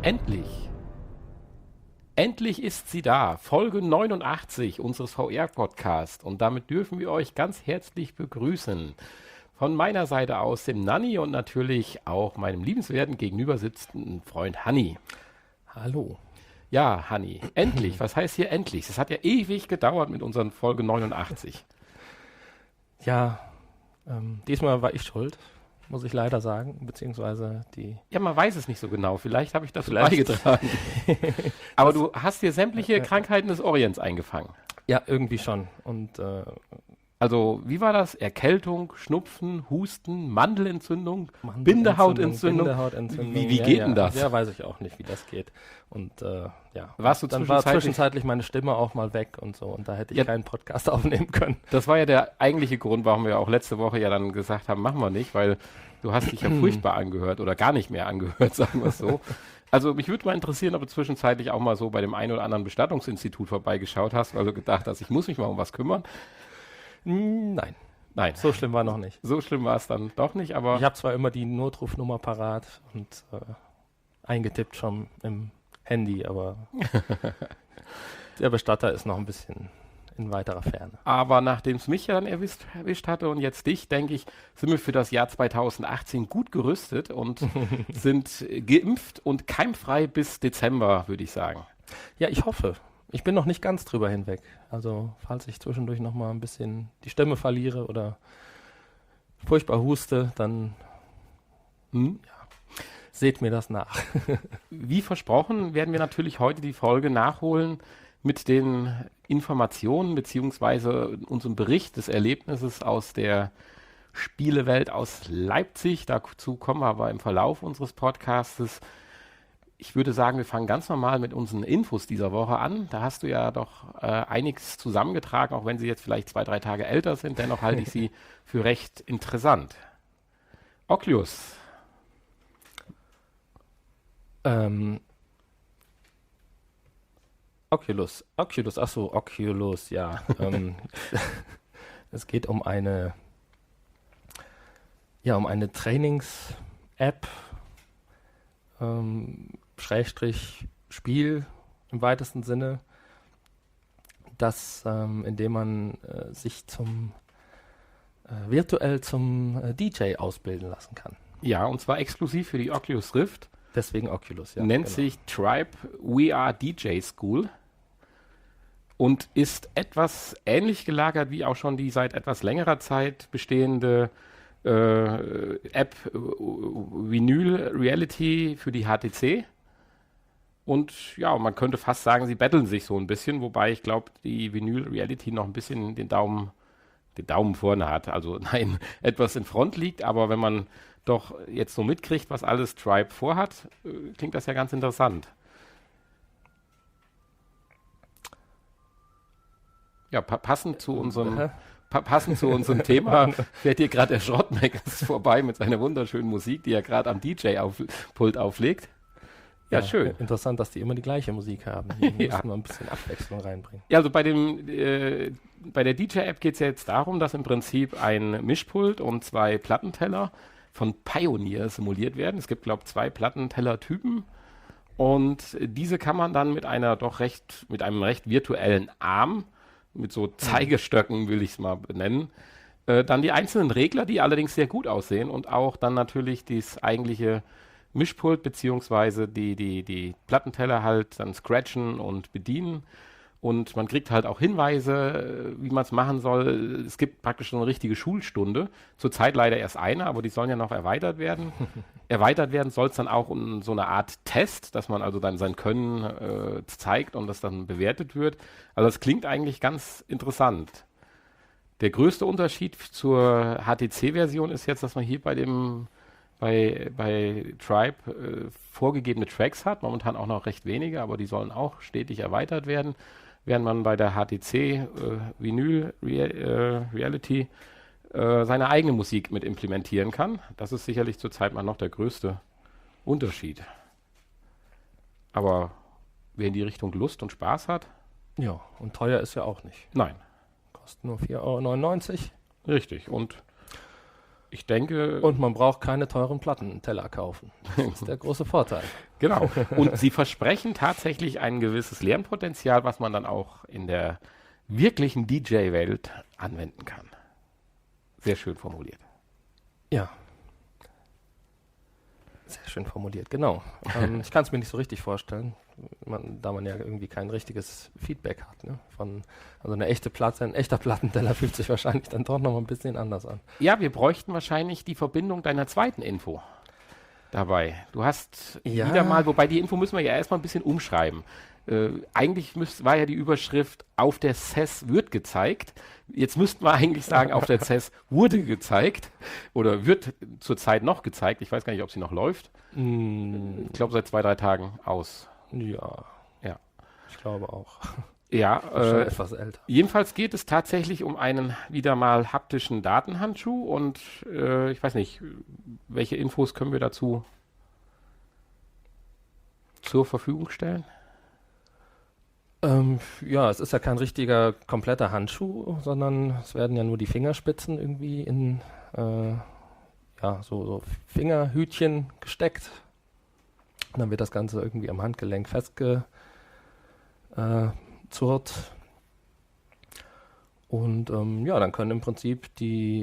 Endlich! Endlich ist sie da, Folge 89 unseres VR-Podcasts. Und damit dürfen wir euch ganz herzlich begrüßen. Von meiner Seite aus dem Nanni und natürlich auch meinem liebenswerten gegenüber sitzenden Freund Hanni. Hallo. Ja, Hanni, endlich. Was heißt hier endlich? Es hat ja ewig gedauert mit unseren Folge 89. Ja, diesmal war ich schuld, muss ich leider sagen, beziehungsweise die... Ja, man weiß es nicht so genau. Vielleicht habe ich das beigetragen. Aber du hast dir sämtliche Krankheiten des Orients eingefangen. Ja, irgendwie schon. Und also, wie war das? Erkältung, Schnupfen, Husten, Mandelentzündung, Bindehautentzündung. Wie geht denn das? Ja, weiß ich auch nicht, wie das geht. Und ja, Warst du dann war zwischenzeitlich meine Stimme auch mal weg und so. Und da hätte ich keinen Podcast aufnehmen können. Das war ja der eigentliche Grund, warum wir auch letzte Woche ja dann gesagt haben, machen wir nicht, weil du hast dich ja furchtbar angehört oder gar nicht mehr angehört, sagen wir es so. Also mich würde mal interessieren, ob du zwischenzeitlich auch mal so bei dem einen oder anderen Bestattungsinstitut vorbeigeschaut hast, weil du gedacht hast, ich muss mich mal um was kümmern. Nein. So schlimm war noch nicht. So schlimm war es dann doch nicht, aber... Ich habe zwar immer die Notrufnummer parat und eingetippt schon im Handy, aber der Bestatter ist noch ein bisschen in weiterer Ferne. Aber nachdem es mich ja dann erwischt hatte und jetzt dich, denke ich, sind wir für das Jahr 2018 gut gerüstet und sind geimpft und keimfrei bis Dezember, würde ich sagen. Ja, ich hoffe. Ich bin noch nicht ganz drüber hinweg. Also, falls ich zwischendurch noch mal ein bisschen die Stimme verliere oder furchtbar huste, dann seht mir das nach. Wie versprochen, werden wir natürlich heute die Folge nachholen mit den Informationen beziehungsweise unserem Bericht des Erlebnisses aus der Spielewelt aus Leipzig. Dazu kommen wir aber im Verlauf unseres Podcastes. Ich würde sagen, wir fangen ganz normal mit unseren Infos dieser Woche an. Da hast du ja doch einiges zusammengetragen, auch wenn sie jetzt vielleicht 2-3 Tage älter sind. Dennoch halte ich sie für recht interessant. Oculus. Oculus, ja. Es geht um eine Trainings-App, Schrägstrich Spiel im weitesten Sinne, indem man sich virtuell zum DJ ausbilden lassen kann. Ja, und zwar exklusiv für die Oculus Rift. Deswegen Oculus, ja. Nennt sich Tribe VR DJ School und ist etwas ähnlich gelagert wie auch schon die seit etwas längerer Zeit bestehende App Vinyl Reality für die HTC. Und ja, man könnte fast sagen, sie betteln sich so ein bisschen, wobei ich glaube, die Vinyl Reality noch ein bisschen den Daumen vorne hat. Also nein, etwas in Front liegt, aber wenn man doch jetzt so mitkriegt, was alles Tribe vorhat, klingt das ja ganz interessant. Ja, passend zu unserem Thema fährt hier gerade der Schrottmeckers vorbei mit seiner wunderschönen Musik, die er gerade am DJ-Pult auflegt. Ja, schön. Interessant, dass die immer die gleiche Musik haben. Die müssen wir ein bisschen Abwechslung reinbringen. Ja, also bei der DJ-App geht es ja jetzt darum, dass im Prinzip ein Mischpult und 2 Plattenteller von Pioneer simuliert werden. Es gibt, glaube ich, 2 Plattenteller-Typen und diese kann man dann mit einem recht virtuellen Arm, mit so Zeigestöcken will ich es mal benennen, dann die einzelnen Regler, die allerdings sehr gut aussehen und auch dann natürlich das eigentliche Mischpult beziehungsweise die Plattenteller halt dann scratchen und bedienen. Und man kriegt halt auch Hinweise, wie man es machen soll. Es gibt praktisch so eine richtige Schulstunde. Zurzeit leider erst eine, aber die sollen ja noch erweitert werden. Erweitert werden soll es dann auch um so eine Art Test, dass man also dann sein Können zeigt und das dann bewertet wird. Also das klingt eigentlich ganz interessant. Der größte Unterschied zur HTC-Version ist jetzt, dass man hier bei Tribe vorgegebene Tracks hat, momentan auch noch recht wenige, aber die sollen auch stetig erweitert werden, während man bei der HTC Vinyl Reality seine eigene Musik mit implementieren kann. Das ist sicherlich zurzeit mal noch der größte Unterschied. Aber wer in die Richtung Lust und Spaß hat... Ja, und teuer ist ja auch nicht. Nein. Kostet nur 4,99 €. Richtig, und Ich denke... Und man braucht keine teuren Plattenteller kaufen. Das ist der große Vorteil. Genau. Und sie versprechen tatsächlich ein gewisses Lernpotenzial, was man dann auch in der wirklichen DJ-Welt anwenden kann. Sehr schön formuliert. Ja. Sehr schön formuliert, genau. Ich kann es mir nicht so richtig vorstellen, da man ja irgendwie kein richtiges Feedback hat. Ne? Also eine echte Platte, ein echter Plattenteller fühlt sich wahrscheinlich dann doch noch ein bisschen anders an. Ja, wir bräuchten wahrscheinlich die Verbindung deiner zweiten Info dabei. Du hast wieder mal, wobei die Info müssen wir ja erstmal ein bisschen umschreiben. Eigentlich war ja die Überschrift, auf der CES wird gezeigt. Jetzt müssten wir eigentlich sagen, auf der CES wurde gezeigt oder wird zurzeit noch gezeigt. Ich weiß gar nicht, ob sie noch läuft. Ich glaube, seit 2-3 Tagen aus. Ja. Ich glaube auch. Ja, schon etwas älter. Jedenfalls geht es tatsächlich um einen wieder mal haptischen Datenhandschuh und ich weiß nicht, welche Infos können wir dazu zur Verfügung stellen? Es ist ja kein richtiger, kompletter Handschuh, sondern es werden ja nur die Fingerspitzen irgendwie in so Fingerhütchen gesteckt. Und dann wird das Ganze irgendwie am Handgelenk festgezurrt. Und dann können im Prinzip die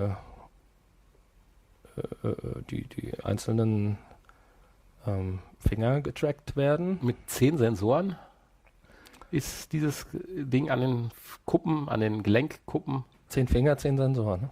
einzelnen Finger getrackt werden. Mit 10 Sensoren ist dieses Ding an den Kuppen, an den Gelenkkuppen. 10 Finger, 10 Sensoren.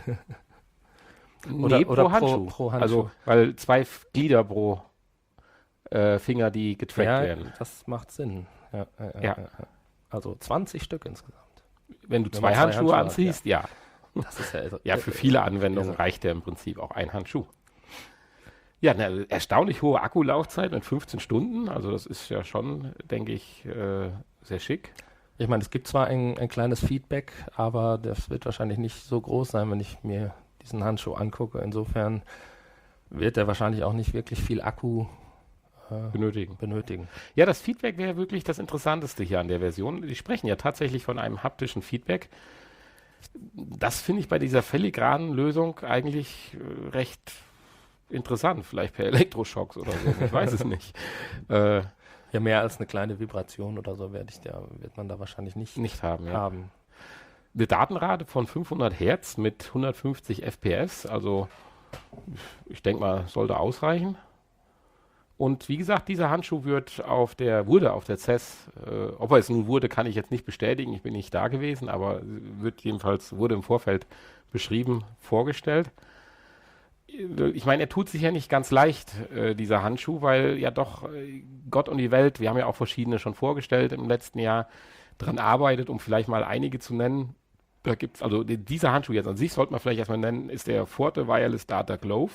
Oder pro Handschuh. Pro Handschuh. Also, weil 2 Glieder pro Finger, die getrackt werden. Das macht Sinn. Ja. Also 20 Stück insgesamt. Wenn du 2 Handschuhe anziehst, ja. Das ist ja, für viele Anwendungen reicht ja im Prinzip auch ein Handschuh. Ja, eine erstaunlich hohe Akkulaufzeit mit 15 Stunden. Also das ist ja schon, denke ich, sehr schick. Ich meine, es gibt zwar ein kleines Feedback, aber das wird wahrscheinlich nicht so groß sein, wenn ich mir diesen Handschuh angucke. Insofern wird er wahrscheinlich auch nicht wirklich viel Akku benötigen. Ja, das Feedback wäre wirklich das Interessanteste hier an der Version. Die sprechen ja tatsächlich von einem haptischen Feedback. Das finde ich bei dieser filigranen Lösung eigentlich recht interessant. Vielleicht per Elektroschocks oder so, ich weiß es nicht. Ja, mehr als eine kleine Vibration oder so wird man da wahrscheinlich nicht haben. Ja. Eine Datenrate von 500 Hertz mit 150 FPS, also ich denke mal, sollte ausreichen. Und wie gesagt, dieser Handschuh wurde auf der CES, ob er es nun wurde, kann ich jetzt nicht bestätigen, ich bin nicht da gewesen, aber wurde im Vorfeld beschrieben, vorgestellt. Ich meine, er tut sich ja nicht ganz leicht, dieser Handschuh, weil ja doch Gott und die Welt, wir haben ja auch verschiedene schon vorgestellt im letzten Jahr, dran arbeitet, um vielleicht mal einige zu nennen. Da gibt's, also dieser Handschuh jetzt an sich sollte man vielleicht erstmal nennen, ist der Forte Wireless Data Glove.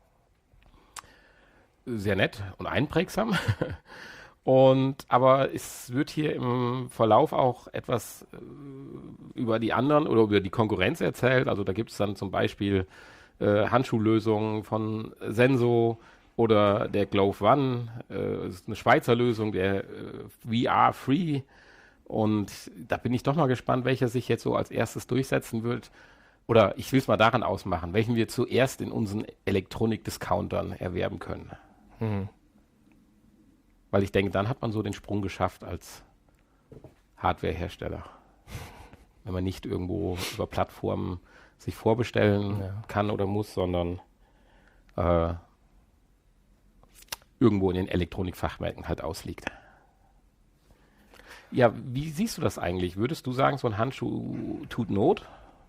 Sehr nett und einprägsam. Aber es wird hier im Verlauf auch etwas über die anderen oder über die Konkurrenz erzählt. Also da gibt es dann zum Beispiel Handschuhlösungen von Senso oder der Glove One. Das ist eine Schweizer Lösung, der VR Free. Und da bin ich doch mal gespannt, welcher sich jetzt so als erstes durchsetzen wird. Oder ich will es mal daran ausmachen, welchen wir zuerst in unseren Elektronik-Discountern erwerben können. Weil ich denke, dann hat man so den Sprung geschafft als Hardwarehersteller. Wenn man nicht irgendwo über Plattformen sich vorbestellen kann oder muss, sondern irgendwo in den Elektronikfachmärkten halt ausliegt. Ja, wie siehst du das eigentlich? Würdest du sagen, so ein Handschuh tut Not?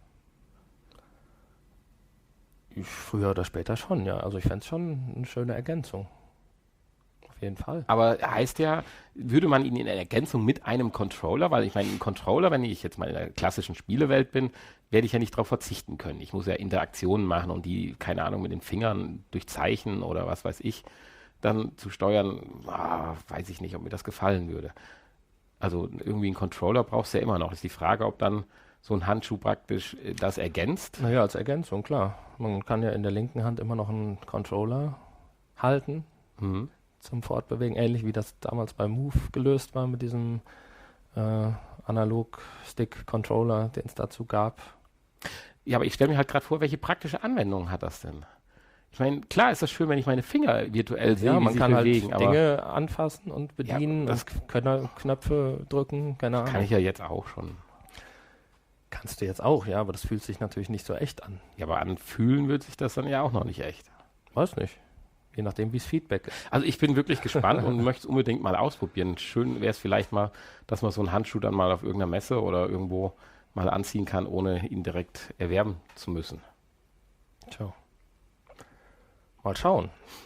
Früher oder später schon, ja. Also ich fände es schon eine schöne Ergänzung. Auf jeden Fall. Aber heißt ja, würde man ihn in Ergänzung mit einem Controller, weil ich meine, ein Controller, wenn ich jetzt mal in der klassischen Spielewelt bin, werde ich ja nicht darauf verzichten können. Ich muss ja Interaktionen machen und die, keine Ahnung, mit den Fingern durch Zeichen oder was weiß ich, dann zu steuern, weiß ich nicht, ob mir das gefallen würde. Also irgendwie einen Controller brauchst du ja immer noch. Ist die Frage, ob dann so ein Handschuh praktisch das ergänzt? Naja, als Ergänzung, klar. Man kann ja in der linken Hand immer noch einen Controller halten zum Fortbewegen, ähnlich wie das damals bei Move gelöst war mit diesem Analog-Stick-Controller, den es dazu gab. Ja, aber ich stelle mir halt gerade vor, welche praktische Anwendung hat das denn? Ich meine, klar ist das schön, wenn ich meine Finger virtuell sehe, wie man sie kann sich bewegen, halt Dinge anfassen und bedienen das und Knöpfe drücken, keine Ahnung. kann ich ja jetzt auch schon. Kannst du jetzt auch, ja, aber das fühlt sich natürlich nicht so echt an. Ja, aber anfühlen wird sich das dann ja auch noch nicht echt. Weiß nicht. Je nachdem, wie es Feedback ist. Also ich bin wirklich gespannt und möchte es unbedingt mal ausprobieren. Schön wäre es vielleicht mal, dass man so einen Handschuh dann mal auf irgendeiner Messe oder irgendwo mal anziehen kann, ohne ihn direkt erwerben zu müssen. Tja. Mal schauen.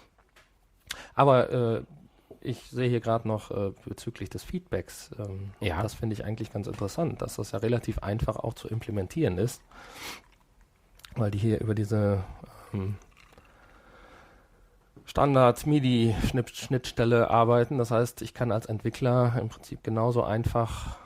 Aber ich sehe hier gerade noch bezüglich des Feedbacks, das finde ich eigentlich ganz interessant, dass das ja relativ einfach auch zu implementieren ist, weil die hier über diese Standard-MIDI-Schnittstelle arbeiten. Das heißt, ich kann als Entwickler im Prinzip genauso einfach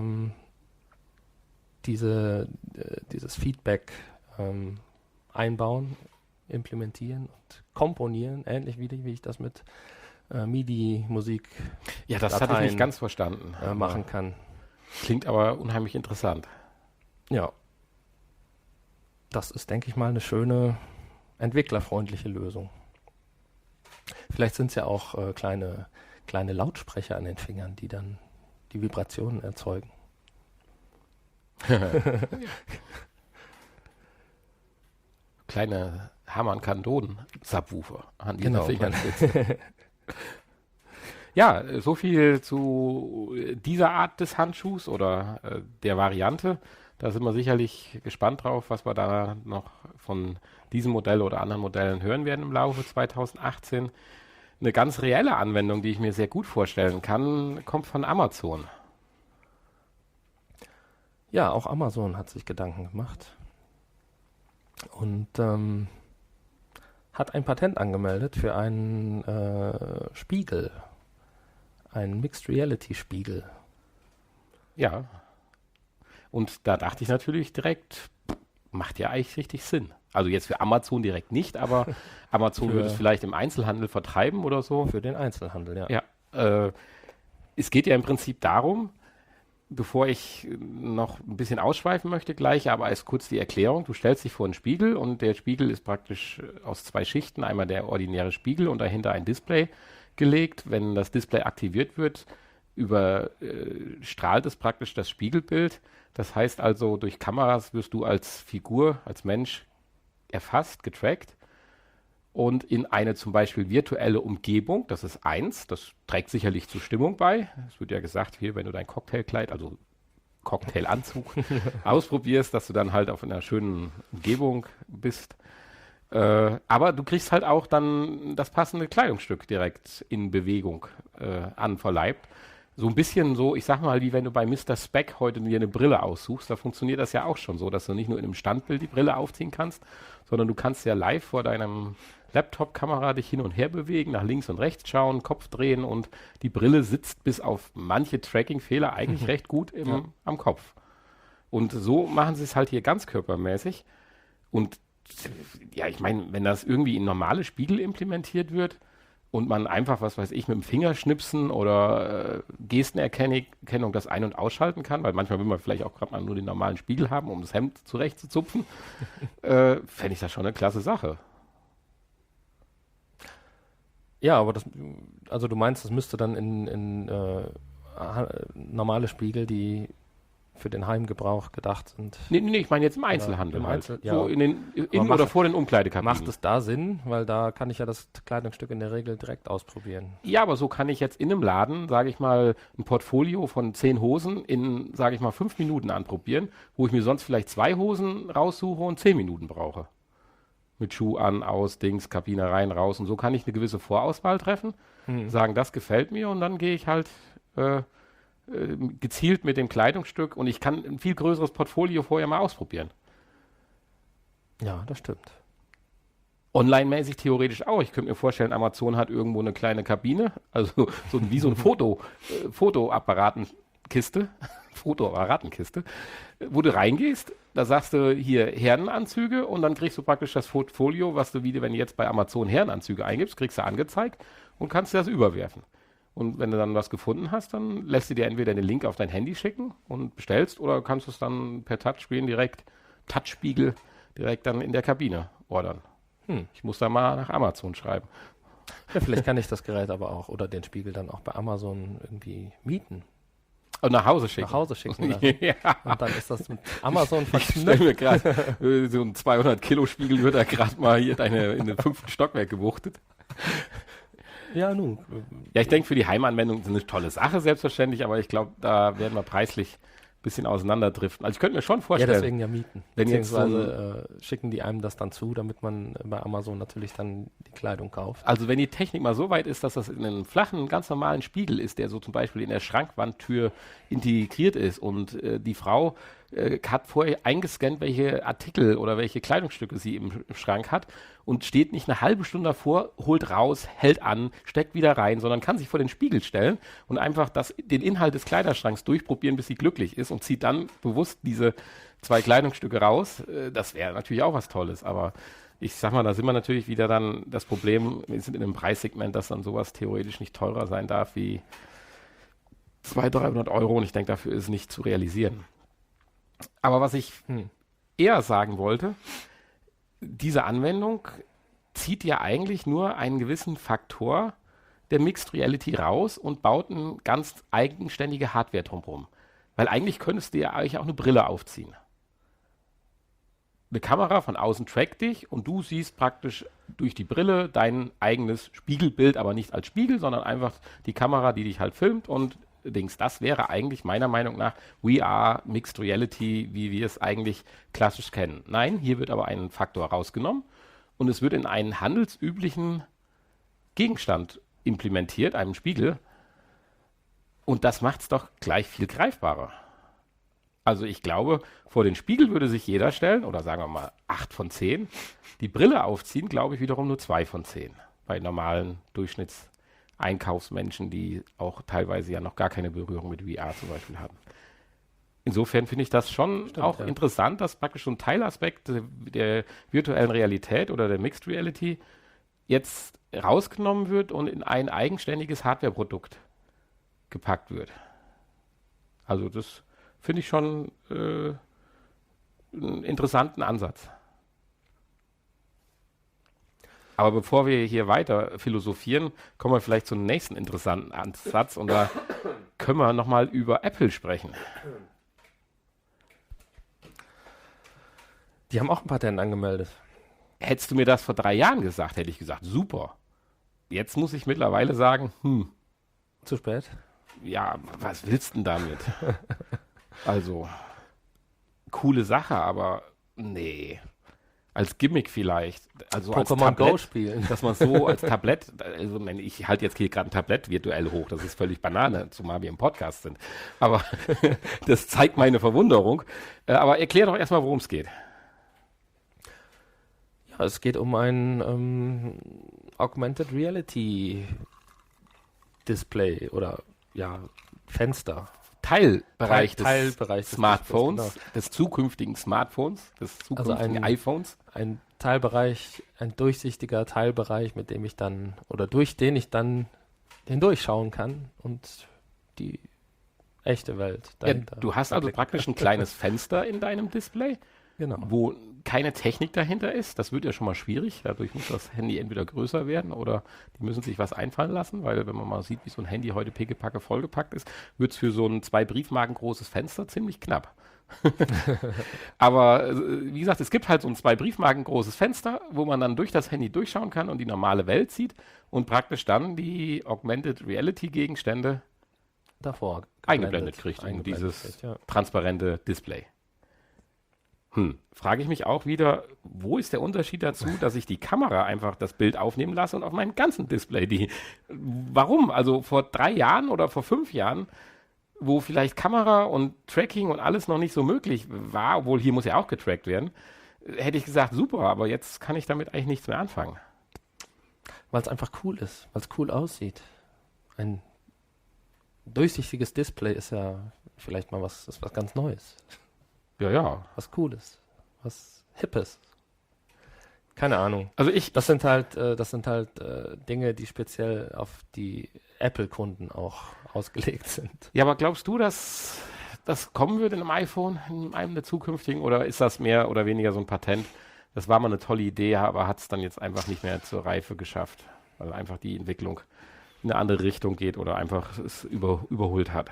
dieses Feedback einbauen, implementieren und komponieren, ähnlich wie ich das mit MIDI-Musik Ja, das hatte ich nicht ganz verstanden. machen kann. Klingt aber unheimlich interessant. Ja. Das ist, denke ich mal, eine schöne, entwicklerfreundliche Lösung. Vielleicht sind es ja auch kleine Lautsprecher an den Fingern, die dann die Vibrationen erzeugen. Kleine Hamann-Kandonen-Subwoofer an die Genau. Fingern sitzen. Ja, so viel zu dieser Art des Handschuhs oder der Variante. Da sind wir sicherlich gespannt drauf, was wir da noch von diesem Modell oder anderen Modellen hören werden im Laufe 2018. Eine ganz reelle Anwendung, die ich mir sehr gut vorstellen kann, kommt von Amazon. Ja, auch Amazon hat sich Gedanken gemacht und hat ein Patent angemeldet für einen Spiegel, einen Mixed Reality Spiegel. Ja. Und da dachte ich natürlich direkt, macht ja eigentlich richtig Sinn. Also jetzt für Amazon direkt nicht, aber Amazon würde es vielleicht im Einzelhandel vertreiben oder so. Für den Einzelhandel, ja. Ja. Es geht ja im Prinzip darum, bevor ich noch ein bisschen ausschweifen möchte gleich, aber als kurz die Erklärung, du stellst dich vor einen Spiegel und der Spiegel ist praktisch aus 2 Schichten, einmal der ordinäre Spiegel und dahinter ein Display gelegt. Wenn das Display aktiviert wird, strahlt es praktisch das Spiegelbild. Das heißt also, durch Kameras wirst du als Figur, als Mensch erfasst, getrackt und in eine zum Beispiel virtuelle Umgebung, das ist eins, das trägt sicherlich zur Stimmung bei. Es wird ja gesagt, hier, wenn du dein Cocktailkleid, also Cocktailanzug ausprobierst, dass du dann halt auf einer schönen Umgebung bist. Aber du kriegst halt auch dann das passende Kleidungsstück direkt in Bewegung anverleibt. So ein bisschen so, ich sag mal, wie wenn du bei Mr. Speck heute dir eine Brille aussuchst, da funktioniert das ja auch schon so, dass du nicht nur in einem Standbild die Brille aufziehen kannst, sondern du kannst ja live vor deinem Laptop-Kamera dich hin und her bewegen, nach links und rechts schauen, Kopf drehen und die Brille sitzt bis auf manche Tracking-Fehler eigentlich recht gut am Kopf. Und so machen sie es halt hier ganzkörpermäßig. Und ja, ich meine, wenn das irgendwie in normale Spiegel implementiert wird, und man einfach, was weiß ich, mit dem Fingerschnipsen oder Gestenerkennung das ein- und ausschalten kann, weil manchmal will man vielleicht auch gerade mal nur den normalen Spiegel haben, um das Hemd zurechtzuzupfen, fände ich das schon eine klasse Sache. Ja, aber also du meinst, das müsste dann in normale Spiegel, die für den Heimgebrauch gedacht sind. Nee, ich meine jetzt im Einzelhandel im halt. Ja. So oder vor den Umkleidekabinen. Macht es da Sinn? Weil da kann ich ja das Kleidungsstück in der Regel direkt ausprobieren. Ja, aber so kann ich jetzt in einem Laden, sage ich mal, ein Portfolio von 10 Hosen in, sage ich mal, 5 Minuten anprobieren, wo ich mir sonst vielleicht 2 Hosen raussuche und 10 Minuten brauche. Mit Schuh an, aus, Dings, Kabine rein, raus. Und so kann ich eine gewisse Vorauswahl treffen, sagen, das gefällt mir und dann gehe ich halt gezielt mit dem Kleidungsstück und ich kann ein viel größeres Portfolio vorher mal ausprobieren. Ja, das stimmt. Online-mäßig theoretisch auch. Ich könnte mir vorstellen, Amazon hat irgendwo eine kleine Kabine, also wie so ein Fotoapparatenkiste, wo du reingehst, da sagst du hier Herrenanzüge und dann kriegst du praktisch das Portfolio, was du wieder, wenn du jetzt bei Amazon Herrenanzüge eingibst, kriegst du angezeigt und kannst dir das überwerfen. Und wenn du dann was gefunden hast, dann lässt du dir entweder den Link auf dein Handy schicken und bestellst oder kannst du es dann per Touchscreen direkt, Touchspiegel, direkt dann in der Kabine ordern. Ich muss da mal nach Amazon schreiben. Ja, vielleicht kann ich das Gerät aber auch oder den Spiegel dann auch bei Amazon irgendwie mieten. Und nach Hause schicken. Nach Hause schicken lassen. Ja. Und dann ist das mit Amazon Ich stelle verknüpft. mir gerade, so ein 200-Kilo-Spiegel wird da gerade mal hier in den 5. Stockwerk gewuchtet. Ja, nun. Ja, ich denke, für die Heimanwendung ist eine tolle Sache, selbstverständlich, aber ich glaube, da werden wir preislich ein bisschen auseinanderdriften. Also ich könnte mir schon Ja, vorstellen, deswegen ja mieten. wenn jetzt so Beziehungsweise schicken die einem das dann zu, damit man bei Amazon natürlich dann die Kleidung kauft. also wenn die Technik mal so weit ist, dass das in einem flachen, ganz normalen Spiegel ist, der so zum Beispiel in der Schrankwandtür integriert ist und die Frau hat vorher eingescannt, welche Artikel oder welche Kleidungsstücke sie im Schrank hat und steht nicht eine halbe Stunde davor, holt raus, hält an, steckt wieder rein, sondern kann sich vor den Spiegel stellen und einfach den Inhalt des Kleiderschranks durchprobieren, bis sie glücklich ist und zieht dann bewusst diese 2 Kleidungsstücke raus. Das wäre natürlich auch was Tolles, aber ich sag mal, da sind wir natürlich wieder dann das Problem, wir sind in einem Preissegment, dass dann sowas theoretisch nicht teurer sein darf wie 200-300 Euro und ich denke, dafür ist es nicht zu realisieren. Aber was ich eher sagen wollte, diese Anwendung zieht ja eigentlich nur einen gewissen Faktor der Mixed Reality raus und baut eine ganz eigenständige Hardware drumherum. Weil eigentlich könntest du ja eigentlich auch eine Brille aufziehen. Eine Kamera von außen trackt dich und du siehst praktisch durch die Brille dein eigenes Spiegelbild, aber nicht als Spiegel, sondern einfach die Kamera, die dich halt filmt und Dings. Das wäre eigentlich meiner Meinung nach VR, Mixed Reality, wie wir es eigentlich klassisch kennen. Nein, hier wird aber ein Faktor rausgenommen und es wird in einen handelsüblichen Gegenstand implementiert, einem Spiegel. Und das macht es doch gleich viel greifbarer. Also ich glaube, vor den Spiegel würde sich jeder stellen, oder sagen wir mal 8 von 10. Die Brille aufziehen, glaube ich, wiederum nur 2 von 10. Bei normalen Durchschnittseinkaufsmenschen, die auch teilweise ja noch gar keine Berührung mit VR zum Beispiel haben. Insofern finde ich das schon auch interessant, dass praktisch so ein Teilaspekt der virtuellen Realität oder der Mixed Reality jetzt rausgenommen wird und in ein eigenständiges Hardwareprodukt gepackt wird. Also das finde ich schon einen interessanten Ansatz. Aber bevor wir hier weiter philosophieren, kommen wir vielleicht zum nächsten interessanten Ansatz und da können wir nochmal über Apple sprechen. Die haben auch ein Patent angemeldet. Hättest du mir das vor 3 Jahren gesagt, hätte ich gesagt, super. Jetzt muss ich mittlerweile sagen, Zu spät? ja, was willst du denn damit? Also, coole Sache, aber nee. Als Gimmick vielleicht. Also als Pokémon Go Tablett, spielen. dass man so als Tablett, also ich halte jetzt hier gerade ein Tablett virtuell hoch, das ist völlig Banane, zumal wir im Podcast sind. Aber das zeigt meine Verwunderung. Aber erklär doch erstmal, worum es geht. Ja, es geht um ein Augmented Reality Display oder ja, Fenster. Teilbereich Teilbereich des des Smartphones, Displays, des zukünftigen Smartphones, des zukünftigen ein- iPhones. Ein Teilbereich, ein durchsichtiger Teilbereich, mit dem ich dann oder durch den ich dann hindurchschauen kann und die echte Welt Ja, dahinter. du hast also erblicken praktisch ein kleines Fenster in deinem Display, Genau. wo keine Technik dahinter ist. Das wird ja schon mal schwierig. Dadurch muss das Handy entweder größer werden oder die müssen sich was einfallen lassen, weil wenn man mal sieht, wie so ein Handy heute pickepacke vollgepackt ist, wird es für so ein 2 Briefmarken großes Fenster ziemlich knapp. Aber wie gesagt, es gibt halt so ein 2 Briefmarken großes Fenster, wo man dann durch das Handy durchschauen kann und die normale Welt sieht und praktisch dann die Augmented Reality Gegenstände Davor eingeblendet kriegt in eingeblendet dieses kriegt, ja. transparente Display. Frage ich mich auch wieder, wo ist der Unterschied dazu, dass ich die Kamera einfach das Bild aufnehmen lasse und auf meinem ganzen Display warum? Also vor 3 Jahren oder vor 5 Jahren, wo vielleicht Kamera und Tracking und alles noch nicht so möglich war, obwohl hier muss ja auch getrackt werden, hätte ich gesagt, super, aber jetzt kann ich damit eigentlich nichts mehr anfangen. Weil es einfach cool ist, weil es cool aussieht. Ein durchsichtiges Display ist ja vielleicht mal was ganz Neues. Ja, ja. Was Cooles, was Hippes. Keine Ahnung. Also Das sind halt Dinge, die speziell auf die Apple-Kunden auch ausgelegt sind. ja, aber glaubst du, dass das kommen wird in einem iPhone, in einem der zukünftigen, oder ist das mehr oder weniger so ein Patent, Das war mal eine tolle Idee, aber hat es dann jetzt einfach nicht mehr zur Reife geschafft, weil einfach die Entwicklung in eine andere Richtung geht oder einfach es überholt hat.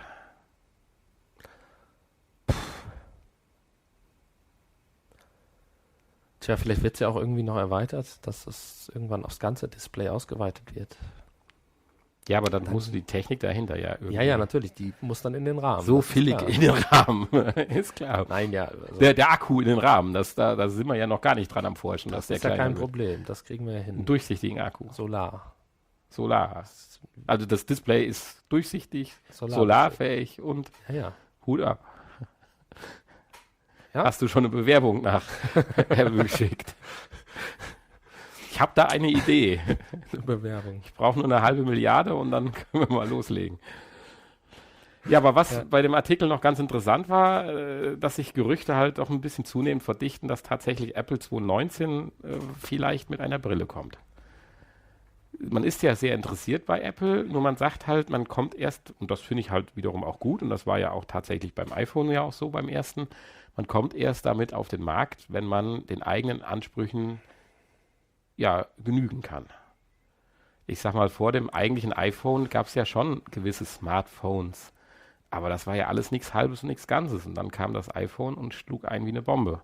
Tja, vielleicht wird es ja auch irgendwie noch erweitert, dass es irgendwann aufs ganze Display ausgeweitet wird. Ja, aber dann muss die Technik dahinter ja irgendwie. Ja, natürlich, die muss dann in den Rahmen. So billig in den Rahmen, ist klar. Nein, ja. Also Der Akku in den Rahmen, da sind wir ja noch gar nicht dran am Forschen. das dass ist der ja kein kleiner wird. Problem, das kriegen wir ja hin. Einen durchsichtigen Akku. Solar. Also das Display ist durchsichtig, Solar solarfähig und Ja. Hut ab. Ja? Hast du schon eine Bewerbung nach geschickt? Ich habe da eine Idee. Eine Bewerbung. Ich brauche nur 1/2 Milliarde und dann können wir mal loslegen. Ja, aber was bei dem Artikel noch ganz interessant war, dass sich Gerüchte halt auch ein bisschen zunehmend verdichten, dass tatsächlich Apple 2019 vielleicht mit einer Brille kommt. Man ist ja sehr interessiert bei Apple, nur man sagt halt, man kommt erst, und das finde ich halt wiederum auch gut, und das war ja auch tatsächlich beim iPhone ja auch so beim ersten, man kommt erst damit auf den Markt, wenn man den eigenen Ansprüchen ja genügen kann. Ich sag mal, vor dem eigentlichen iPhone gab es ja schon gewisse Smartphones, aber das war ja alles nichts Halbes und nichts Ganzes, und dann kam das iPhone und schlug ein wie eine Bombe.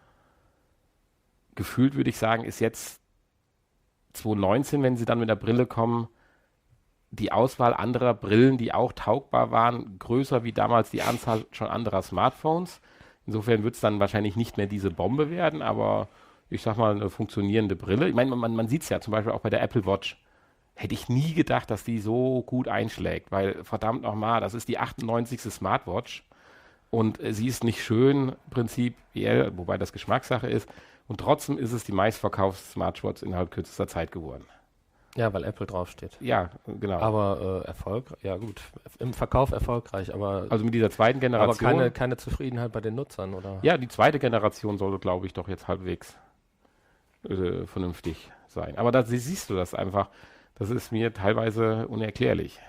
Gefühlt würde ich sagen, ist jetzt 2019, wenn sie dann mit der Brille kommen, die Auswahl anderer Brillen, die auch taugbar waren, größer wie damals die Anzahl schon anderer Smartphones. Insofern wird es dann wahrscheinlich nicht mehr diese Bombe werden, aber ich sag mal, eine funktionierende Brille. Ich meine, man sieht es ja zum Beispiel auch bei der Apple Watch. Hätte ich nie gedacht, dass die so gut einschlägt, weil verdammt nochmal, das ist die 98. Smartwatch und sie ist nicht schön, prinzipiell, wobei das Geschmackssache ist, und trotzdem ist es die meistverkaufte Smartwatch innerhalb kürzester Zeit geworden. Ja, weil Apple draufsteht. Ja, genau. Aber ja gut, im Verkauf erfolgreich, aber Also mit dieser zweiten Generation. aber keine Zufriedenheit bei den Nutzern, oder? Ja, die zweite Generation sollte, glaube ich, doch jetzt halbwegs vernünftig sein. Aber da siehst du das einfach. Das ist mir teilweise unerklärlich.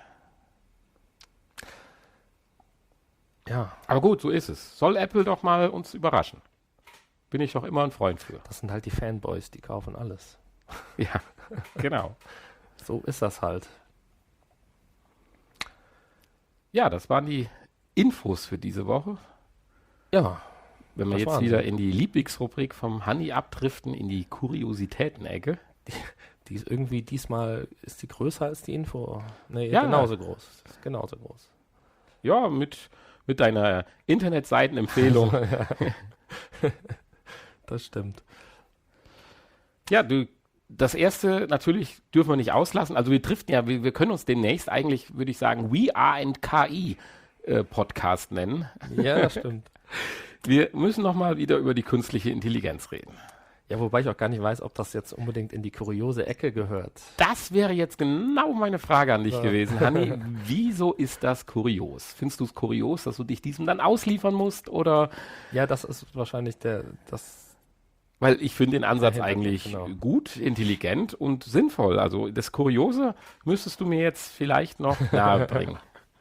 Ja, Aber gut, so ist es. Soll Apple doch mal uns überraschen. Bin ich doch immer ein Freund für. das sind halt die Fanboys, die kaufen alles. Ja, genau. So ist das halt. Ja, das waren die Infos für diese Woche. Ja, Wenn wir Das jetzt waren wieder sie. in die Lieblingsrubrik vom Hanni abdriften, in die Kuriositäten-Ecke. die ist irgendwie diesmal, ist die größer als die Info? Nee, Ja. genauso groß. Ist genauso groß. Ja, mit deiner Internetseitenempfehlung. Das stimmt. Ja, das erste natürlich dürfen wir nicht auslassen. Also wir driften ja, wir können uns demnächst eigentlich, würde ich sagen, We Are and KI Podcast nennen. Ja, das stimmt. Wir müssen nochmal wieder über die künstliche Intelligenz reden. Ja, wobei ich auch gar nicht weiß, ob das jetzt unbedingt in die kuriose Ecke gehört. Das wäre jetzt genau meine Frage an dich Ja. gewesen, Hanni. Wieso ist das kurios? Findest du es kurios, dass du dich diesem dann ausliefern musst? Oder? Ja, das ist wahrscheinlich Weil ich finde den Ansatz Der Hintergrund, eigentlich genau. gut, intelligent und sinnvoll. Also das Kuriose müsstest du mir jetzt vielleicht noch nahebringen.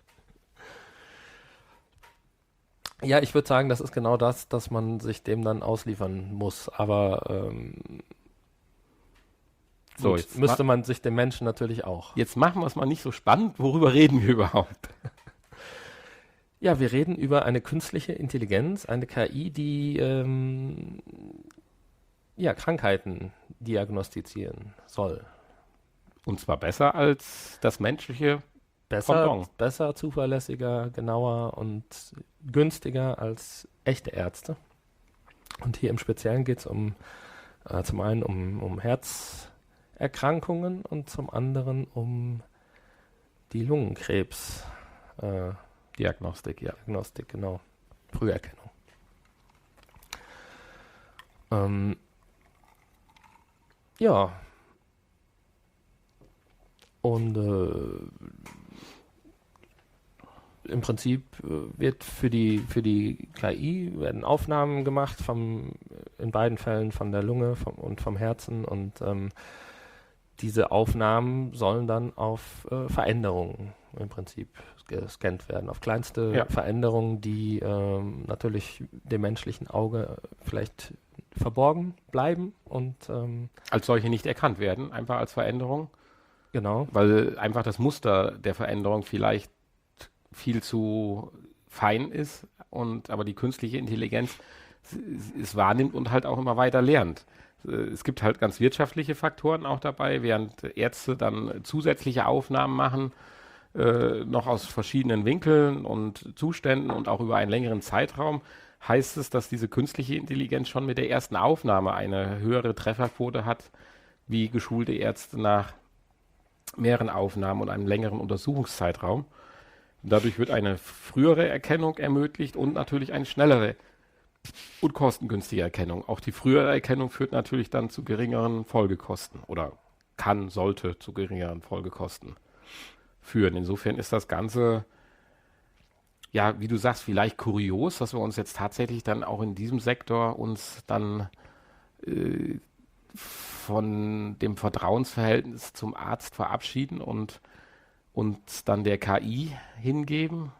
Ja, ich würde sagen, das ist genau das, dass man sich dem dann ausliefern muss. Aber So, gut, jetzt müsste man sich dem Menschen natürlich auch. Jetzt machen wir es mal nicht so spannend. Worüber reden wir überhaupt? Ja, wir reden über eine künstliche Intelligenz, eine KI, die Krankheiten diagnostizieren soll. Und zwar besser als das menschliche. Pendant. Besser, zuverlässiger, genauer und günstiger als echte Ärzte. Und hier im Speziellen geht es zum einen um Herzerkrankungen und zum anderen um die Lungenkrebs. Diagnostik, ja. Diagnostik, genau. Früherkennung. Ja. Und im Prinzip wird für die KI werden Aufnahmen gemacht in beiden Fällen von der Lunge und vom Herzen und diese Aufnahmen sollen dann auf Veränderungen im Prinzip gescannt werden, auf kleinste Ja. Veränderungen, die natürlich dem menschlichen Auge vielleicht verborgen bleiben und als solche nicht erkannt werden, einfach als Veränderung, genau. weil einfach das Muster der Veränderung vielleicht viel zu fein ist und aber die künstliche Intelligenz es wahrnimmt und halt auch immer weiter lernt. Es gibt halt ganz wirtschaftliche Faktoren auch dabei, während Ärzte dann zusätzliche Aufnahmen machen, noch aus verschiedenen Winkeln und Zuständen und auch über einen längeren Zeitraum, heißt es, dass diese künstliche Intelligenz schon mit der ersten Aufnahme eine höhere Trefferquote hat, wie geschulte Ärzte nach mehreren Aufnahmen und einem längeren Untersuchungszeitraum. Dadurch wird eine frühere Erkennung ermöglicht und natürlich eine schnellere und kostengünstige Erkennung. Auch die frühere Erkennung führt natürlich dann zu geringeren Folgekosten oder sollte zu geringeren Folgekosten führen. Insofern ist das Ganze, ja, wie du sagst, vielleicht kurios, dass wir uns jetzt tatsächlich dann auch in diesem Sektor uns dann von dem Vertrauensverhältnis zum Arzt verabschieden und uns dann der KI hingeben.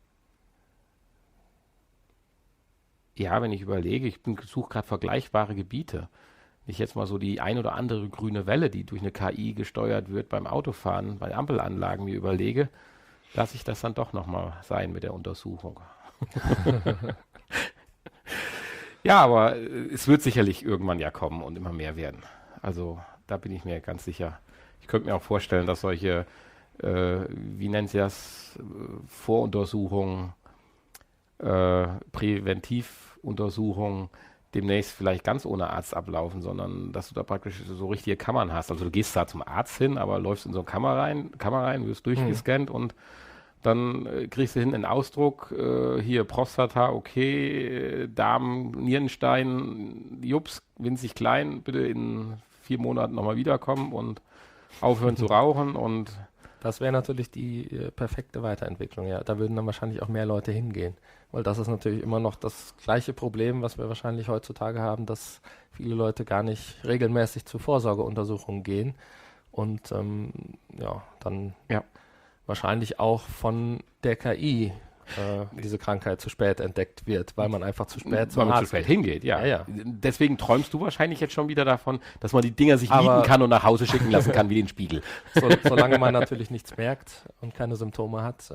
Ja, wenn ich überlege, ich suche gerade vergleichbare Gebiete. Nicht jetzt mal so die ein oder andere grüne Welle, die durch eine KI gesteuert wird beim Autofahren, bei Ampelanlagen mir überlege, lasse ich das dann doch nochmal sein mit der Untersuchung. Ja, aber es wird sicherlich irgendwann ja kommen und immer mehr werden. Also da bin ich mir ganz sicher. Ich könnte mir auch vorstellen, dass solche, wie nennt sie das, Voruntersuchungen, Präventivuntersuchungen demnächst vielleicht ganz ohne Arzt ablaufen, sondern dass du da praktisch so richtige Kammern hast. Also du gehst da zum Arzt hin, aber läufst in so eine Kammer rein, wirst durchgescannt und dann kriegst du hin einen Ausdruck, hier Prostata, okay, Darm, Nierenstein, Jups, winzig klein, bitte in 4 Monaten nochmal wiederkommen und aufhören zu rauchen und Das wäre natürlich die perfekte Weiterentwicklung, ja. Da würden dann wahrscheinlich auch mehr Leute hingehen. Weil das ist natürlich immer noch das gleiche Problem, was wir wahrscheinlich heutzutage haben, dass viele Leute gar nicht regelmäßig zu Vorsorgeuntersuchungen gehen und dann wahrscheinlich auch von der KI diese Krankheit zu spät entdeckt wird, weil man einfach zu spät weil man zu spät hingeht, ja. Ja. Deswegen träumst du wahrscheinlich jetzt schon wieder davon, dass man die Dinger sich Aber mieten kann und nach Hause schicken lassen kann wie den Spiegel. Solange man natürlich nichts merkt und keine Symptome hat,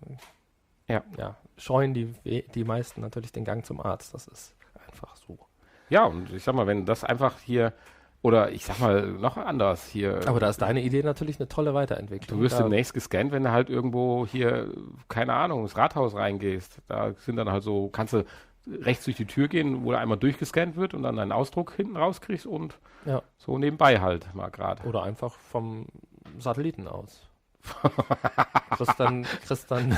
scheuen die meisten natürlich den Gang zum Arzt. Das ist einfach so. Ja, und ich sag mal, wenn das einfach hier, oder ich sag mal noch anders hier. Aber da ist deine Idee natürlich eine tolle Weiterentwicklung. Du wirst demnächst gescannt, wenn du halt irgendwo hier, keine Ahnung, ins Rathaus reingehst. Da sind dann halt so, kannst du rechts durch die Tür gehen, wo da einmal durchgescannt wird und dann einen Ausdruck hinten rauskriegst und so nebenbei halt mal gerade. Oder einfach vom Satelliten aus. kriegst dann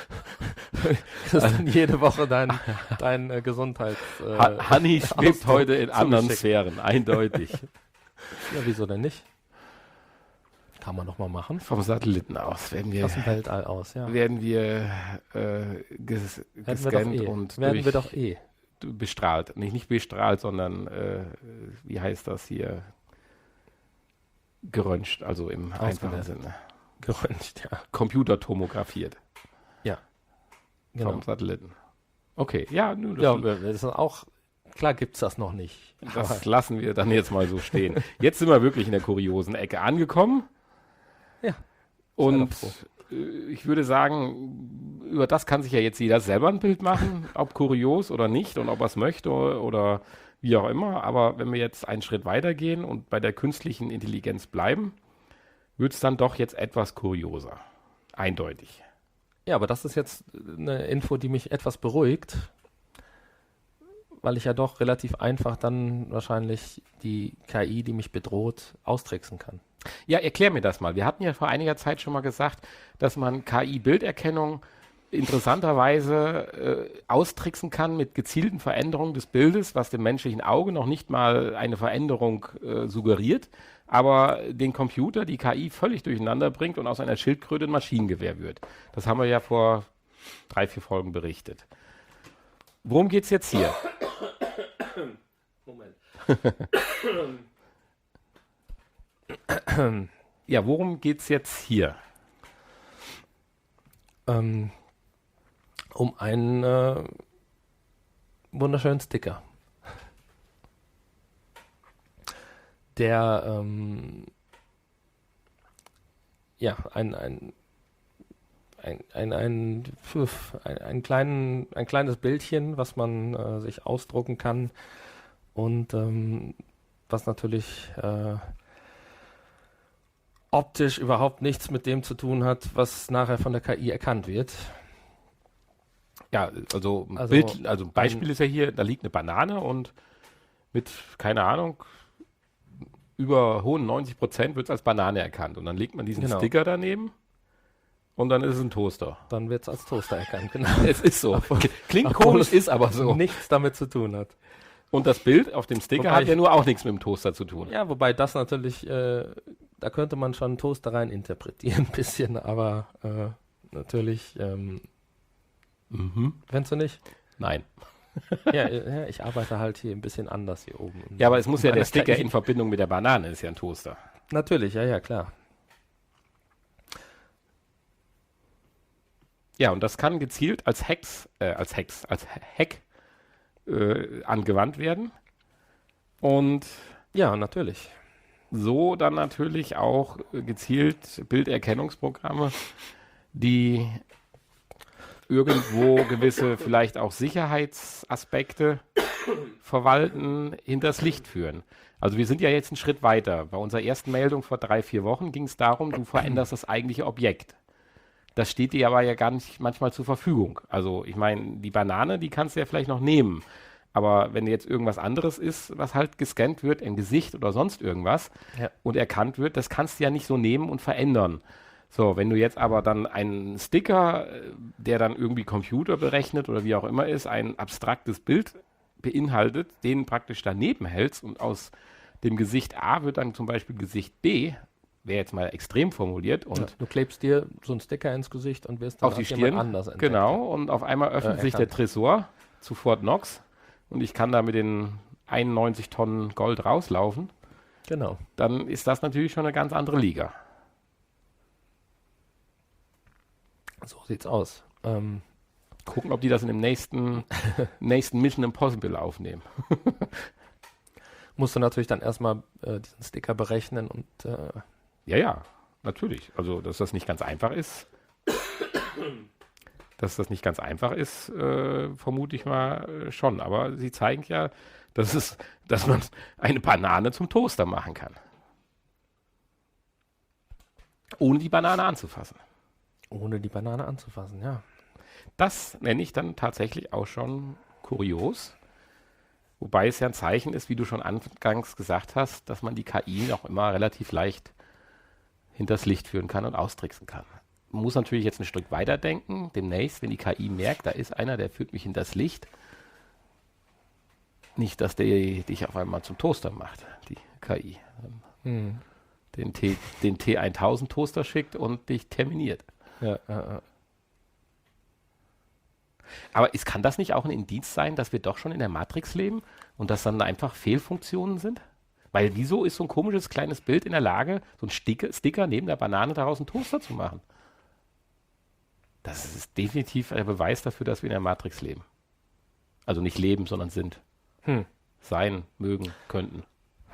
jede Woche dein Gesundheits... Hanni schwebt heute in anderen Sphären, eindeutig. Ja, wieso denn nicht? Kann man doch mal machen. Vom Satelliten aus werden wir... Aus dem Weltall aus, ja. Werden wir gescannt und werden wir doch bestrahlt. Nicht bestrahlt, sondern wie heißt das hier? Geröntgt, also im einfachen Sinne. Geröntgt, ja. Computertomografiert. Ja. Genau. Vom Satelliten. Okay, ja. Das ist auch, klar gibt's das noch nicht. Das lassen wir dann jetzt mal so stehen. Jetzt sind wir wirklich in der kuriosen Ecke angekommen. Ja. Und ich würde sagen, über das kann sich ja jetzt jeder selber ein Bild machen, ob kurios oder nicht und ob er es möchte oder wie auch immer. Aber wenn wir jetzt einen Schritt weitergehen und bei der künstlichen Intelligenz bleiben, wird es dann doch jetzt etwas kurioser. Eindeutig. Ja, aber das ist jetzt eine Info, die mich etwas beruhigt, weil ich ja doch relativ einfach dann wahrscheinlich die KI, die mich bedroht, austricksen kann. Ja, erklär mir das mal. Wir hatten ja vor einiger Zeit schon mal gesagt, dass man KI-Bilderkennung interessanterweise austricksen kann mit gezielten Veränderungen des Bildes, was dem menschlichen Auge noch nicht mal eine Veränderung suggeriert, aber den Computer, die KI, völlig durcheinander bringt und aus einer Schildkröte ein Maschinengewehr wird. Das haben wir ja vor 3, 4 Folgen berichtet. Worum geht's jetzt hier? Moment. Ja, worum geht's jetzt hier? Um einen wunderschönen Sticker. der ein kleines Bildchen, was man sich ausdrucken kann und was natürlich optisch überhaupt nichts mit dem zu tun hat, was nachher von der KI erkannt wird. Ja, also ein Beispiel ist ja hier, da liegt eine Banane und mit, keine Ahnung, über hohen 90% wird es als Banane erkannt. Und dann legt man diesen Sticker daneben und dann ist es ein Toaster. Dann wird es als Toaster erkannt, genau. Es ist so. Klingt komisch, ist aber so. Nichts damit zu tun hat. Und das Bild auf dem Sticker hat ja nur auch nichts mit dem Toaster zu tun. Ja, wobei das natürlich, da könnte man schon Toaster rein interpretieren, ein bisschen, aber natürlich, kennst du nicht? Nein. Ja, ich arbeite halt hier ein bisschen anders hier oben. Ja, aber es muss ja der Sticker in Verbindung mit der Banane, ist ja ein Toaster. Natürlich, ja, klar. Ja, und das kann gezielt als Hack angewandt werden. Und ja, natürlich. So dann natürlich auch gezielt Bilderkennungsprogramme, die irgendwo gewisse vielleicht auch Sicherheitsaspekte verwalten, hinters Licht führen. Also wir sind ja jetzt einen Schritt weiter. Bei unserer ersten Meldung vor 3-4 Wochen ging es darum, du veränderst das eigentliche Objekt. Das steht dir aber ja gar nicht manchmal zur Verfügung. Also ich meine, die Banane, die kannst du ja vielleicht noch nehmen. Aber wenn jetzt irgendwas anderes ist, was halt gescannt wird im Gesicht oder sonst irgendwas und erkannt wird, das kannst du ja nicht so nehmen und verändern. So, wenn du jetzt aber dann einen Sticker, der dann irgendwie Computer berechnet oder wie auch immer ist, ein abstraktes Bild beinhaltet, den praktisch daneben hältst und aus dem Gesicht A wird dann zum Beispiel Gesicht B, wäre jetzt mal extrem formuliert. Und du klebst dir so einen Sticker ins Gesicht und wirst dann auf die Stirn anders entdeckt. Genau, und auf einmal öffnet sich der Tresor zu Fort Knox und ich kann da mit den 91 Tonnen Gold rauslaufen. Genau. Dann ist das natürlich schon eine ganz andere Liga. So sieht's aus. Gucken, ob die das in dem nächsten Mission Impossible aufnehmen. Musst du natürlich dann erstmal diesen Sticker berechnen und Ja, natürlich. Also, dass das nicht ganz einfach ist, vermute ich mal schon. Aber sie zeigen ja, dass man eine Banane zum Toaster machen kann. Ohne die Banane anzufassen. Ohne die Banane anzufassen, ja. Das nenne ich dann tatsächlich auch schon kurios. Wobei es ja ein Zeichen ist, wie du schon anfangs gesagt hast, dass man die KI auch immer relativ leicht hinters Licht führen kann und austricksen kann. Man muss natürlich jetzt ein Stück weiter denken. Demnächst, wenn die KI merkt, da ist einer, der führt mich hinters Licht. Nicht, dass der dich auf einmal zum Toaster macht, die KI. Den T1000 Toaster schickt und dich terminiert. Ja. Aber kann das nicht auch ein Indiz sein, dass wir doch schon in der Matrix leben und das dann einfach Fehlfunktionen sind? Weil wieso ist so ein komisches kleines Bild in der Lage, so ein Sticker neben der Banane daraus einen Toaster zu machen? Das ist definitiv ein Beweis dafür, dass wir in der Matrix leben. Also nicht leben, sondern sind. Sein, mögen, könnten.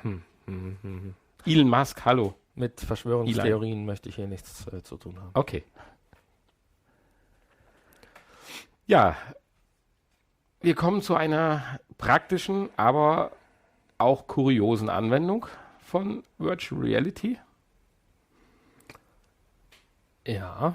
Elon Musk, hallo. Mit Verschwörungstheorien möchte ich hier nichts zu tun haben. Okay. Ja, wir kommen zu einer praktischen, aber auch kuriosen Anwendung von Virtual Reality. Ja.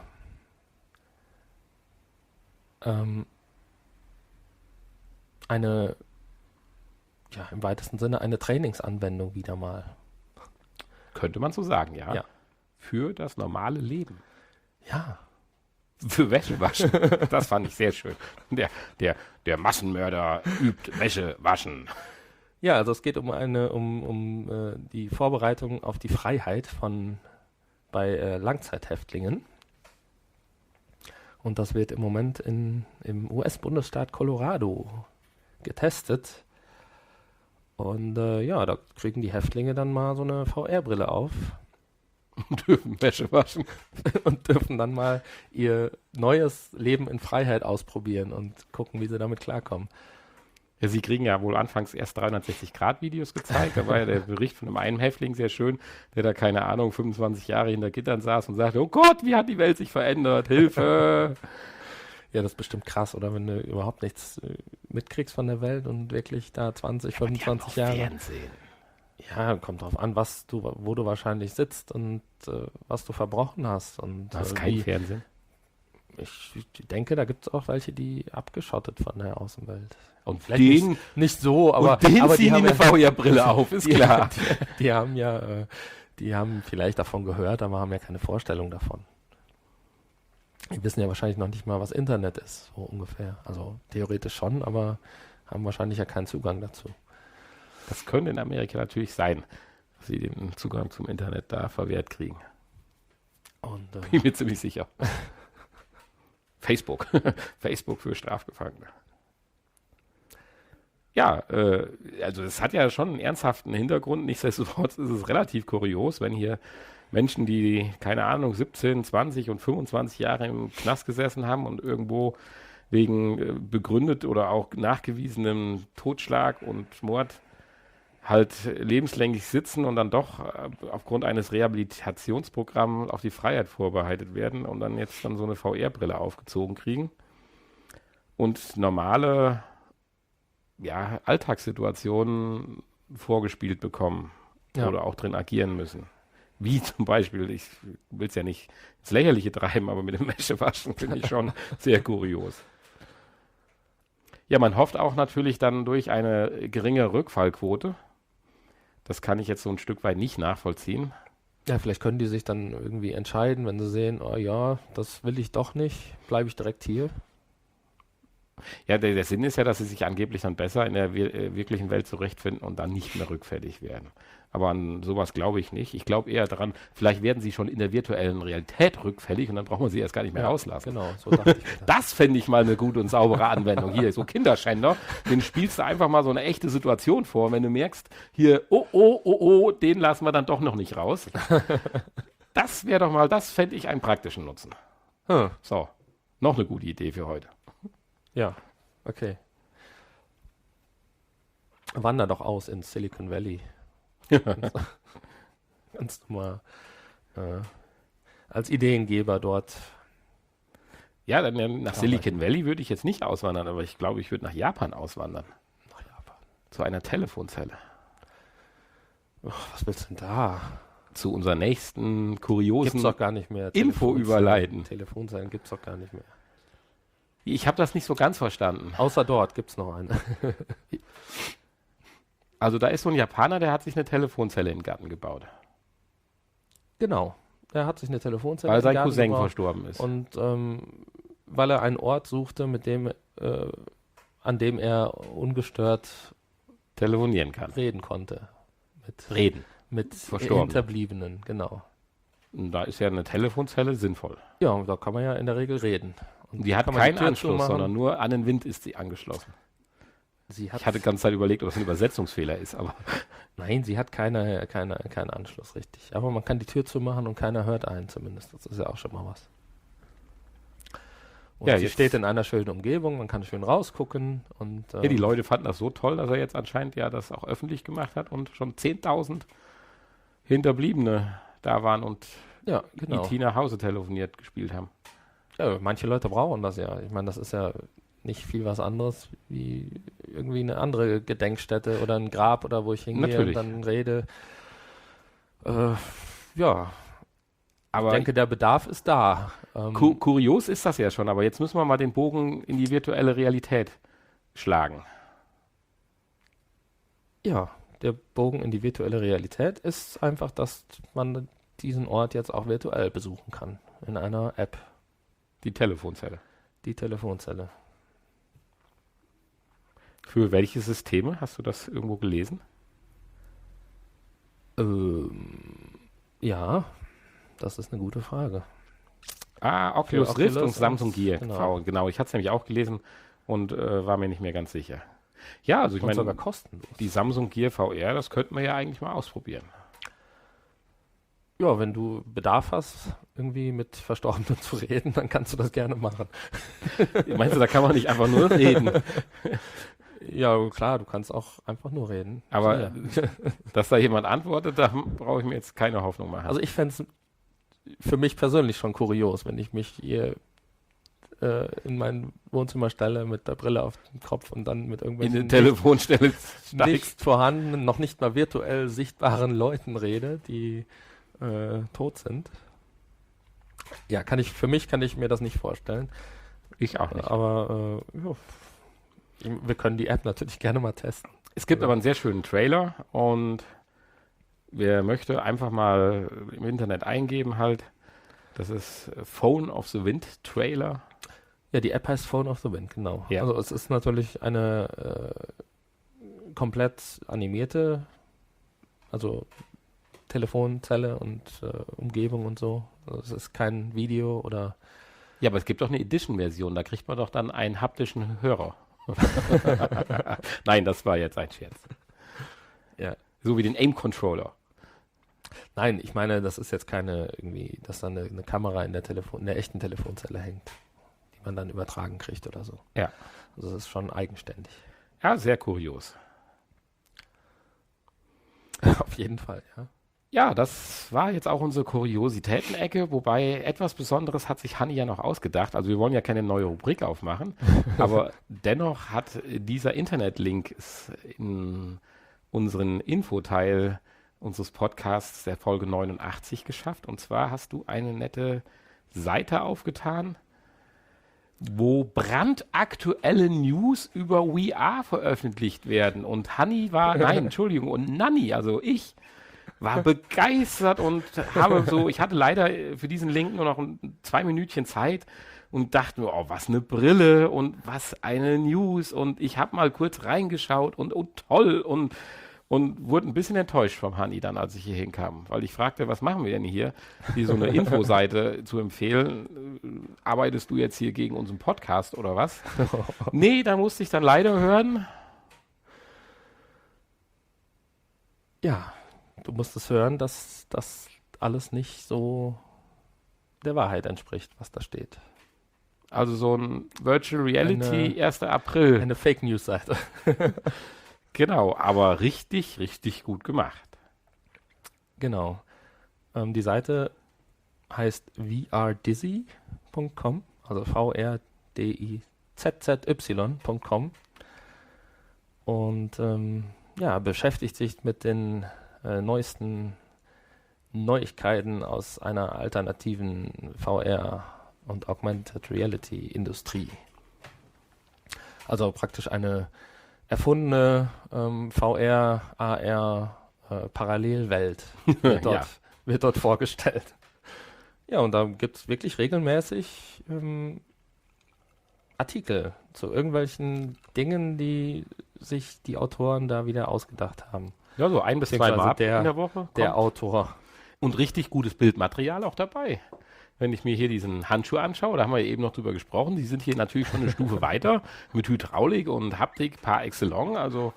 Im weitesten Sinne eine Trainingsanwendung wieder mal. Könnte man so sagen, ja. Ja. Für das normale Leben. Ja. Für Wäschewaschen. Das fand ich sehr schön. Der Massenmörder übt Wäschewaschen. Ja, also es geht um die Vorbereitung auf die Freiheit bei Langzeithäftlingen. Und das wird im Moment im US-Bundesstaat Colorado getestet. Und da kriegen die Häftlinge dann mal so eine VR-Brille auf. Und dürfen Wäsche waschen. Und dürfen dann mal ihr neues Leben in Freiheit ausprobieren und gucken, wie sie damit klarkommen. Ja, sie kriegen ja wohl anfangs erst 360-Grad-Videos gezeigt. Da war ja der Bericht von einem Häftling sehr schön, der da, keine Ahnung, 25 Jahre hinter Gittern saß und sagte, oh Gott, wie hat die Welt sich verändert? Hilfe! Ja, das ist bestimmt krass, oder? Wenn du überhaupt nichts mitkriegst von der Welt und wirklich da 20, 25 Jahre. Fernsehen. Ja, kommt drauf an, wo du wahrscheinlich sitzt und was du verbrochen hast. Und, Das ist kein Fernsehen. Ich denke, da gibt es auch welche, die abgeschottet von der Außenwelt. Und Vielleicht den, nicht so, aber den aber ziehen die eine VR-Brille auf, ist klar. Die haben ja, die haben vielleicht davon gehört, aber haben ja keine Vorstellung davon. Die wissen ja wahrscheinlich noch nicht mal, was Internet ist, so ungefähr. Also theoretisch schon, aber haben wahrscheinlich ja keinen Zugang dazu. Das könnte in Amerika natürlich sein, dass sie den Zugang zum Internet da verwehrt kriegen. Und, Bin mir ziemlich sicher. Facebook. Facebook für Strafgefangene. Ja, also es hat ja schon einen ernsthaften Hintergrund. Nichtsdestotrotz ist es relativ kurios, wenn hier Menschen, die, keine Ahnung, 17, 20 und 25 Jahre im Knast gesessen haben und irgendwo wegen begründet oder auch nachgewiesenem Totschlag und Mord halt lebenslänglich sitzen und dann doch aufgrund eines Rehabilitationsprogramms auf die Freiheit vorbereitet werden und dann jetzt dann so eine VR-Brille aufgezogen kriegen und normale Alltagssituationen vorgespielt bekommen oder auch drin agieren müssen. Wie zum Beispiel, ich will es ja nicht ins Lächerliche treiben, aber mit dem Wäschewaschen finde ich schon sehr kurios. Ja, man hofft auch natürlich dann durch eine geringe Rückfallquote. Das kann ich jetzt so ein Stück weit nicht nachvollziehen. ja, vielleicht können die sich dann irgendwie entscheiden, wenn sie sehen, oh ja, das will ich doch nicht, bleibe ich direkt hier. Ja, der Sinn ist ja, dass sie sich angeblich dann besser in der wirklichen Welt zurechtfinden und dann nicht mehr rückfällig werden. Aber an sowas glaube ich nicht. Ich glaube eher daran, vielleicht werden sie schon in der virtuellen Realität rückfällig und dann braucht man sie erst gar nicht mehr rauslassen. Genau, so dachte ich mir das. Das fände ich mal eine gute und saubere Anwendung. Hier, so Kinderschänder, den spielst du einfach mal so eine echte Situation vor. Wenn du merkst, hier, den lassen wir dann doch noch nicht raus. Das wäre doch mal, das fände ich einen praktischen Nutzen. So, noch eine gute Idee für heute. Ja, okay. Wander doch aus ins Silicon Valley. Kannst du mal als Ideengeber dort. Ja, dann nach Silicon Valley würde ich jetzt nicht auswandern, aber ich glaube, ich würde nach Japan auswandern. Nach Japan. Zu einer Telefonzelle. Was willst du denn da? Zu unserer nächsten kuriosen Gibt's doch gar nicht mehr. Info überleiten. Telefonzellen gibt's doch gar nicht mehr. Ich habe das nicht so ganz verstanden. Außer dort gibt's noch eine. Also da ist so ein Japaner, der hat sich eine Telefonzelle in den Garten gebaut. Genau. Er hat sich eine Telefonzelle Weil in den sein Garten Cousin gebaut verstorben ist. Und weil er einen Ort suchte, mit dem, an dem er ungestört Telefonieren kann. reden konnte. Mit Verstorbenen. Hinterbliebenen, genau. Und da ist ja eine Telefonzelle sinnvoll. Ja, und da kann man ja in der Regel reden. Und Die hat kann man keinen Tür Anschluss, zumachen. sondern nur an den Wind ist sie angeschlossen. Sie hat, Ich hatte die ganze Zeit überlegt, ob das ein Übersetzungsfehler ist, aber nein, sie hat keinen Anschluss, richtig. Aber man kann die Tür zumachen und keiner hört einen zumindest. Das ist ja auch schon mal was. Und Ja, sie jetzt- steht in einer schönen Umgebung, man kann schön rausgucken. Und, ja, die Leute fanden das so toll, dass er jetzt anscheinend ja das auch öffentlich gemacht hat und schon 10.000 Hinterbliebene da waren und ja, genau. E.T. nach Hause telefoniert gespielt haben. Ja, manche Leute brauchen das ja. Ich meine, das ist ja nicht viel was anderes wie irgendwie eine andere Gedenkstätte oder ein Grab oder wo ich hingehe Natürlich. und dann rede. Ja, Aber ich denke, der Bedarf ist da. kurios ist das ja schon, aber jetzt müssen wir mal den Bogen in die virtuelle Realität schlagen. Ja, der Bogen in die virtuelle Realität ist einfach, dass man diesen Ort jetzt auch virtuell besuchen kann. In einer App, Die Telefonzelle. die Telefonzelle. Für welche Systeme? Hast du das irgendwo gelesen? Ja, das ist eine gute Frage. Oculus Für Rift Oculus und Samsung und- Gear. genau. Genau, ich hatte es nämlich auch gelesen und war mir nicht mehr ganz sicher. Ja, also ich Und sogar meine, kostenlos. die Samsung Gear VR, das könnten wir ja eigentlich mal ausprobieren. Ja, wenn du Bedarf hast, irgendwie mit Verstorbenen zu reden, dann kannst du das gerne machen. Meinst du, da kann man nicht einfach nur reden? Ja, klar, du kannst auch einfach nur reden. Aber Ja. dass da jemand antwortet, da brauche ich mir jetzt keine Hoffnung machen. Also ich fände es für mich persönlich schon kurios, wenn ich mich hier in mein Wohnzimmer stelle mit der Brille auf dem Kopf und dann mit in irgendwelchen die Telefonstelle nicht vorhandenen, noch nicht mal virtuell sichtbaren Leuten rede, die tot sind. Ja, für mich kann ich mir das nicht vorstellen. Ich auch nicht. Aber wir können die App natürlich gerne mal testen. Es gibt aber einen sehr schönen Trailer und wer möchte, einfach mal im Internet eingeben halt. Das ist Phone of the Wind Trailer. Ja, die App heißt Phone of the Wind, genau. Ja. Also es ist natürlich eine komplett animierte, also Telefonzelle und Umgebung und so. Also es ist kein Video oder... Ja, aber es gibt doch eine Edition-Version, da kriegt man doch dann einen haptischen Hörer. Nein, das war jetzt ein Scherz. Ja. So wie den Aim-Controller. Nein, ich meine, das ist jetzt keine irgendwie, dass da eine Kamera in der echten Telefonzelle hängt, die man dann übertragen kriegt oder so. Ja. Also das ist schon eigenständig. Ja, sehr kurios. Auf jeden Fall, ja. Ja, das war jetzt auch unsere Kuriositäten-Ecke, wobei etwas Besonderes hat sich Hanni ja noch ausgedacht. Also wir wollen ja keine neue Rubrik aufmachen, aber dennoch hat dieser Internetlink es in unseren Infoteil unseres Podcasts der Folge 89 geschafft. Und zwar hast du eine nette Seite aufgetan, wo brandaktuelle News über VR veröffentlicht werden. Und Hanni war, nein, Entschuldigung, und Nanni, also ich, war begeistert und ich hatte leider für diesen Link nur noch 2 Minütchen Zeit und dachte mir, oh, was eine Brille und was eine News und ich habe mal kurz reingeschaut und oh, toll und wurde ein bisschen enttäuscht vom Hanni dann, als ich hier hinkam, weil ich fragte, was machen wir denn hier, so eine Infoseite zu empfehlen. Arbeitest du jetzt hier gegen unseren Podcast oder was? Nee, da musste ich dann leider hören. Ja, du musst es hören, dass das alles nicht so der Wahrheit entspricht, was da steht. Also so ein Virtual Reality 1. April. Eine Fake News Seite. Genau, aber richtig, richtig gut gemacht. Genau. Die Seite heißt vrdizzy.com, also VRDIZZY.com und beschäftigt sich mit den neuesten Neuigkeiten aus einer alternativen VR und Augmented Reality Industrie. Also praktisch eine erfundene VR, AR Parallelwelt wird dort vorgestellt. Ja, und da gibt es wirklich regelmäßig Artikel zu irgendwelchen Dingen, die sich die Autoren da wieder ausgedacht haben. Ja, so 1 bis 2 Mal in der Woche. Der Autor. Und richtig gutes Bildmaterial auch dabei. Wenn ich mir hier diesen Handschuh anschaue, da haben wir eben noch drüber gesprochen, die sind hier natürlich schon eine Stufe weiter mit Hydraulik und Haptik par excellence, also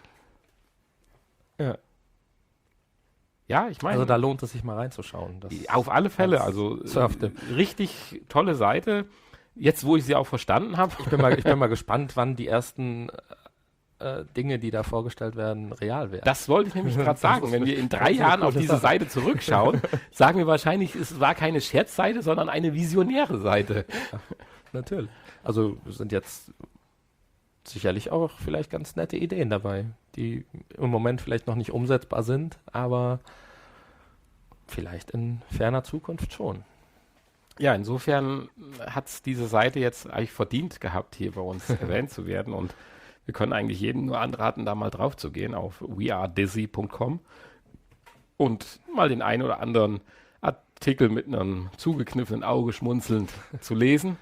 ja, ich meine, also da lohnt es sich mal reinzuschauen. Auf alle Fälle, also richtig tolle Seite. Jetzt, wo ich sie auch verstanden habe. Ich bin mal gespannt, wann die ersten Dinge, die da vorgestellt werden, real werden. Das wollte ich nämlich gerade sagen. Wenn wir in 3 Jahren auf diese Seite zurückschauen, sagen wir wahrscheinlich, es war keine Scherzseite, sondern eine visionäre Seite. Ja, natürlich. Also sind jetzt sicherlich auch vielleicht ganz nette Ideen dabei, die im Moment vielleicht noch nicht umsetzbar sind, aber vielleicht in ferner Zukunft schon. Ja, insofern hat es diese Seite jetzt eigentlich verdient gehabt, hier bei uns erwähnt zu werden und wir können eigentlich jedem nur anraten, da mal drauf zu gehen auf wearedizzy.com und mal den einen oder anderen Artikel mit einem zugekniffenen Auge schmunzelnd zu lesen.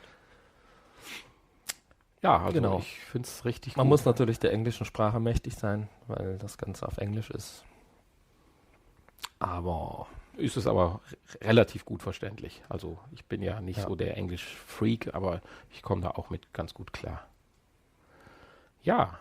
Ja, also genau. Ich finde es richtig Man gut. muss natürlich der englischen Sprache mächtig sein, weil das Ganze auf Englisch ist. Aber ist es aber relativ gut verständlich. Also ich bin ja nicht so der Englisch-Freak, aber ich komme da auch mit ganz gut klar. Ja.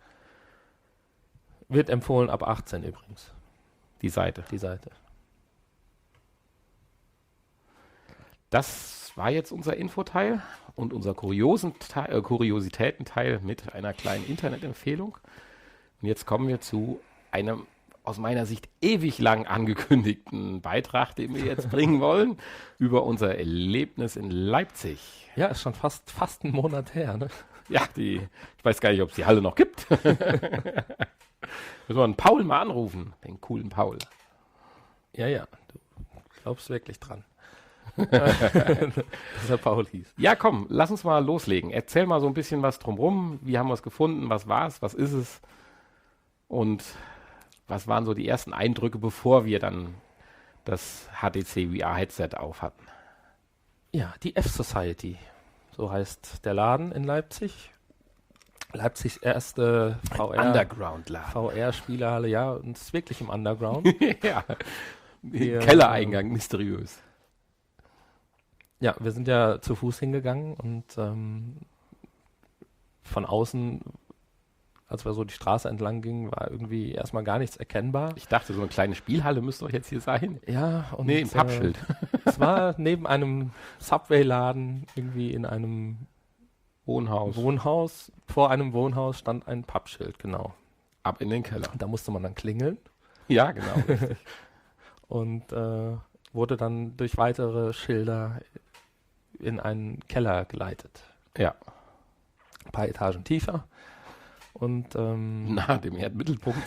Wird empfohlen ab 18 übrigens. Die Seite. Die Seite. Das das war jetzt unser Infoteil und unser Kuriositätenteil mit einer kleinen Internetempfehlung. Und jetzt kommen wir zu einem aus meiner Sicht ewig lang angekündigten Beitrag, den wir jetzt bringen wollen, über unser Erlebnis in Leipzig. Ja, ist schon fast einen Monat her, ne? Ja, ich weiß gar nicht, ob es die Halle noch gibt. Müssen wir einen Paul mal anrufen, den coolen Paul. Ja, du glaubst wirklich dran. Dass er Paul hieß. Ja, komm, lass uns mal loslegen. Erzähl mal so ein bisschen was drumrum. Wie haben wir es gefunden? Was war es? Was ist es? Und was waren so die ersten Eindrücke, bevor wir dann das HTC VR-Headset auf hatten? Ja, die F-Society. So heißt der Laden in Leipzig. Leipzigs erste VR-Spielerhalle. Ja, und es ist wirklich im Underground. Ja, Kellereingang, mysteriös. Ja, wir sind ja zu Fuß hingegangen und von außen, als wir so die Straße entlang gingen, war irgendwie erstmal gar nichts erkennbar. Ich dachte, so eine kleine Spielhalle müsste doch jetzt hier sein. Ja, und nee, ein Pappschild. Es war neben einem Subway-Laden, irgendwie in einem Wohnhaus. Vor einem Wohnhaus stand ein Pappschild, genau. Ab in den Keller. Da musste man dann klingeln. Ja, genau. Richtig. Und wurde dann durch weitere Schilder in einen Keller geleitet. Ja. Ein paar Etagen tiefer. Und nahe dem Erdmittelpunkt.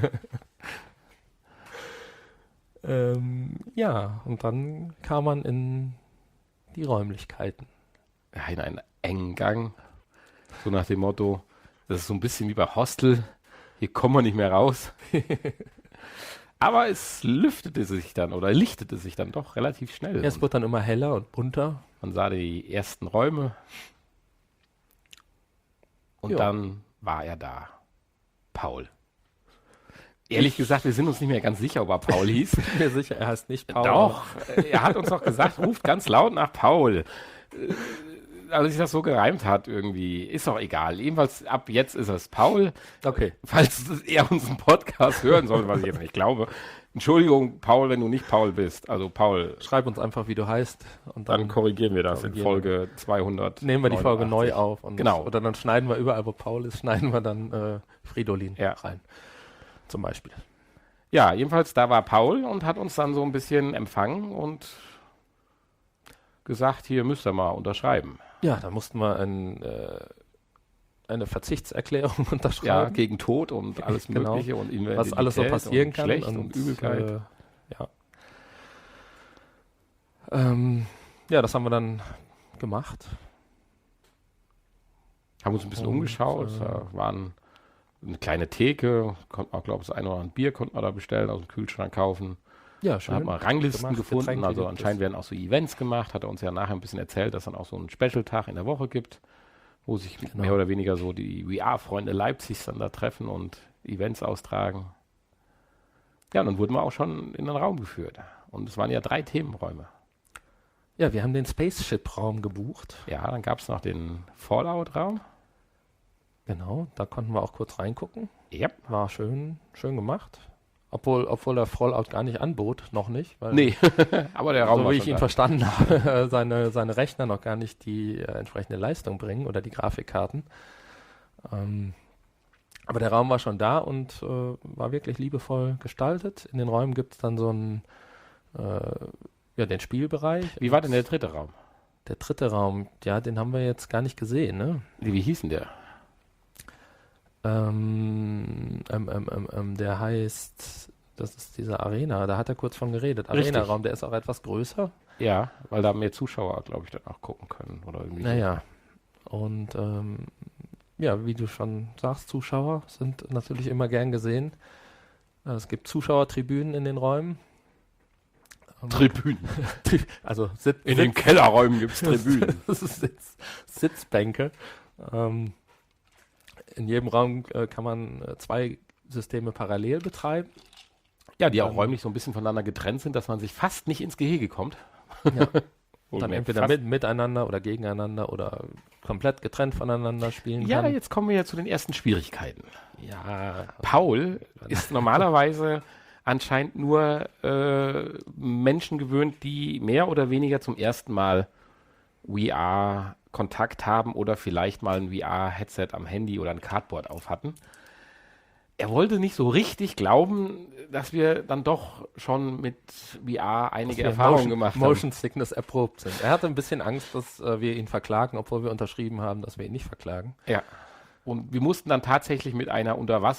ja, und dann kam man in die Räumlichkeiten. Ja, in einen engen Gang. So nach dem Motto, das ist so ein bisschen wie bei Hostel. Hier kommen wir nicht mehr raus. Aber es lichtete sich dann doch relativ schnell. Ja, es wurde dann immer heller und bunter. Man sah die ersten Räume. Und dann war er da. Paul. Ehrlich gesagt, wir sind uns nicht mehr ganz sicher, ob er Paul hieß. Ich bin mir sicher, er heißt nicht Paul. Doch, er hat uns doch gesagt, ruft ganz laut nach Paul. Als sich das so gereimt hat irgendwie, ist doch egal. Jedenfalls ab jetzt ist es Paul. Okay. Falls er unseren Podcast hören soll, was ich jetzt nicht glaube. Entschuldigung, Paul, wenn du nicht Paul bist. Also Paul. Schreib uns einfach, wie du heißt. Und dann korrigieren wir das in Folge 200. Nehmen wir die Folge neu auf. Und genau. Oder dann schneiden wir überall, wo Paul ist, schneiden wir dann Fridolin rein. Zum Beispiel. Ja, jedenfalls da war Paul und hat uns dann so ein bisschen empfangen und gesagt, hier müsst ihr mal unterschreiben. Ja, da mussten wir eine Verzichtserklärung unterschreiben. Ja, gegen Tod und alles Mögliche und was alles so passieren kann. Schlecht und Übelkeit. Ja, das haben wir dann gemacht. Haben uns ein bisschen umgeschaut. Da waren eine kleine Theke, konnte man, glaube ich, das eine oder andere Bier konnte man da bestellen, aus dem Kühlschrank kaufen. Ja, schön. Da hat man Ranglisten gefunden, Getränke also anscheinend werden auch so Events gemacht, hat er uns ja nachher ein bisschen erzählt, dass es dann auch so einen Special-Tag in der Woche gibt, wo sich mehr oder weniger so die VR-Freunde Leipzigs dann da treffen und Events austragen. Ja, und dann wurden wir auch schon in den Raum geführt. Und es waren ja 3 Themenräume. Ja, wir haben den Spaceship-Raum gebucht. Ja, dann gab es noch den Fallout-Raum. Genau, da konnten wir auch kurz reingucken. Yep. War schön gemacht. Obwohl der Fallout gar nicht anbot, noch nicht. Weil nee, aber der Raum so war wie ich schon ihn da. verstanden habe, seine Rechner noch gar nicht die entsprechende Leistung bringen oder die Grafikkarten. Aber der Raum war schon da und war wirklich liebevoll gestaltet. In den Räumen gibt es dann so einen, den Spielbereich. Wie war denn der 3. Raum? Der 3. Raum, ja, den haben wir jetzt gar nicht gesehen, ne? Wie hieß denn der? Der heißt, das ist diese Arena, da hat er kurz von geredet. Arena-Raum, der ist auch etwas größer. Ja, weil da mehr Zuschauer, glaube ich, dann auch gucken können. Oder irgendwie naja, und wie du schon sagst, Zuschauer sind natürlich immer gern gesehen. Es gibt Zuschauertribünen in den Räumen. Tribünen. Also in den Kellerräumen gibt es Tribünen. Sitzbänke. In jedem Raum kann man 2 Systeme parallel betreiben. Ja, die auch räumlich so ein bisschen voneinander getrennt sind, dass man sich fast nicht ins Gehege kommt. Ja. Dann entweder miteinander oder gegeneinander oder komplett getrennt voneinander spielen kann. Ja, jetzt kommen wir ja zu den ersten Schwierigkeiten. Ja, Paul ist normalerweise anscheinend nur Menschen gewöhnt, die mehr oder weniger zum ersten Mal VR-Kontakt haben oder vielleicht mal ein VR-Headset am Handy oder ein Cardboard auf hatten. Er wollte nicht so richtig glauben, dass wir dann doch schon mit VR einige Erfahrungen gemacht haben. Motion Sickness erprobt sind. Er hatte ein bisschen Angst, dass wir ihn verklagen, obwohl wir unterschrieben haben, dass wir ihn nicht verklagen. Ja. Und wir mussten dann tatsächlich mit einer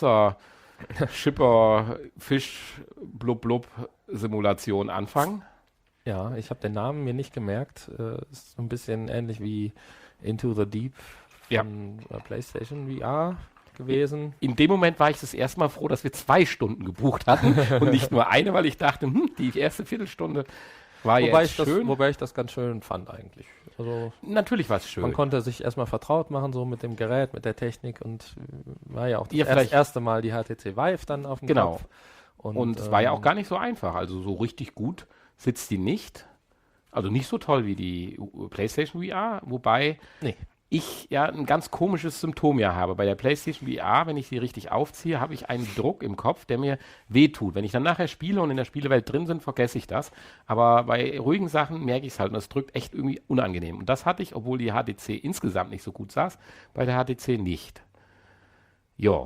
Unterwasser-Schipper-Fisch-Blub-Blub-Simulation anfangen. Ja, ich habe den Namen mir nicht gemerkt. Ist so ein bisschen ähnlich wie Into the Deep von PlayStation VR gewesen. In dem Moment war ich das erste Mal froh, dass wir 2 Stunden gebucht hatten und nicht nur eine, weil ich dachte, die erste Viertelstunde war schön. Wobei ich das ganz schön fand eigentlich. Also natürlich war es schön. Man konnte sich erstmal vertraut machen, so mit dem Gerät, mit der Technik und war ja auch das erste Mal die HTC Vive dann auf dem Kopf. Und es war ja auch gar nicht so einfach. Also so richtig gut sitzt die nicht. Also nicht so toll wie die PlayStation VR, wobei ich ja ein ganz komisches Symptom habe. Bei der PlayStation VR, wenn ich sie richtig aufziehe, habe ich einen Druck im Kopf, der mir wehtut. Wenn ich dann nachher spiele und in der Spielewelt drin bin, vergesse ich das. Aber bei ruhigen Sachen merke ich es halt und es drückt echt irgendwie unangenehm. Und das hatte ich, obwohl die HTC insgesamt nicht so gut saß, bei der HTC nicht. Ja.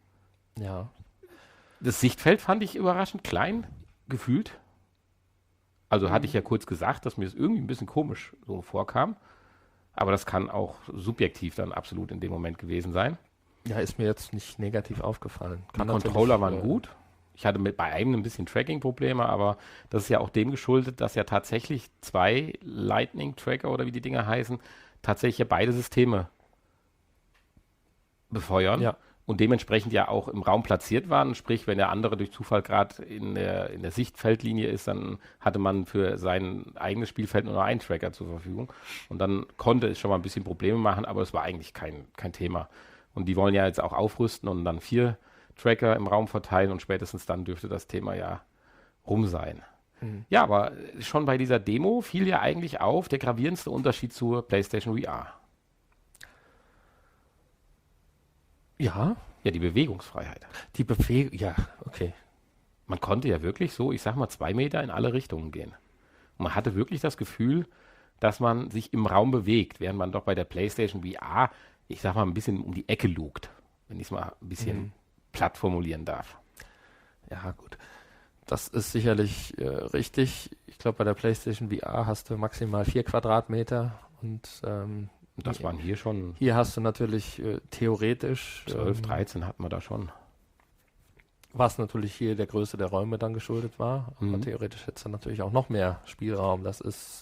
Das Sichtfeld fand ich überraschend klein, gefühlt. Also hatte ich ja kurz gesagt, dass mir das irgendwie ein bisschen komisch so vorkam. Aber das kann auch subjektiv dann absolut in dem Moment gewesen sein. Ja, ist mir jetzt nicht negativ aufgefallen. Die Controller waren gut. Ich hatte bei einem ein bisschen Tracking-Probleme, aber das ist ja auch dem geschuldet, dass ja tatsächlich 2 Lightning-Tracker oder wie die Dinger heißen, tatsächlich ja beide Systeme befeuern. Ja. Und dementsprechend ja auch im Raum platziert waren. Sprich, wenn der andere durch Zufall gerade in der Sichtfeldlinie ist, dann hatte man für sein eigenes Spielfeld nur noch einen Tracker zur Verfügung. Und dann konnte es schon mal ein bisschen Probleme machen, aber es war eigentlich kein Thema. Und die wollen ja jetzt auch aufrüsten und dann 4 Tracker im Raum verteilen und spätestens dann dürfte das Thema ja rum sein. Ja, aber schon bei dieser Demo fiel ja eigentlich auf der gravierendste Unterschied zur PlayStation VR. Ja, die Bewegungsfreiheit. Okay. Man konnte ja wirklich so, ich sag mal, 2 Meter in alle Richtungen gehen. Und man hatte wirklich das Gefühl, dass man sich im Raum bewegt, während man doch bei der PlayStation VR, ich sag mal, ein bisschen um die Ecke lugt, wenn ich es mal ein bisschen platt formulieren darf. Ja, gut. Das ist sicherlich richtig. Ich glaube, bei der PlayStation VR hast du maximal 4 Quadratmeter und das waren hier schon. Hier hast du natürlich theoretisch 12, 13 hatten wir da schon. Was natürlich hier der Größe der Räume dann geschuldet war. Aber theoretisch hättest du natürlich auch noch mehr Spielraum. Das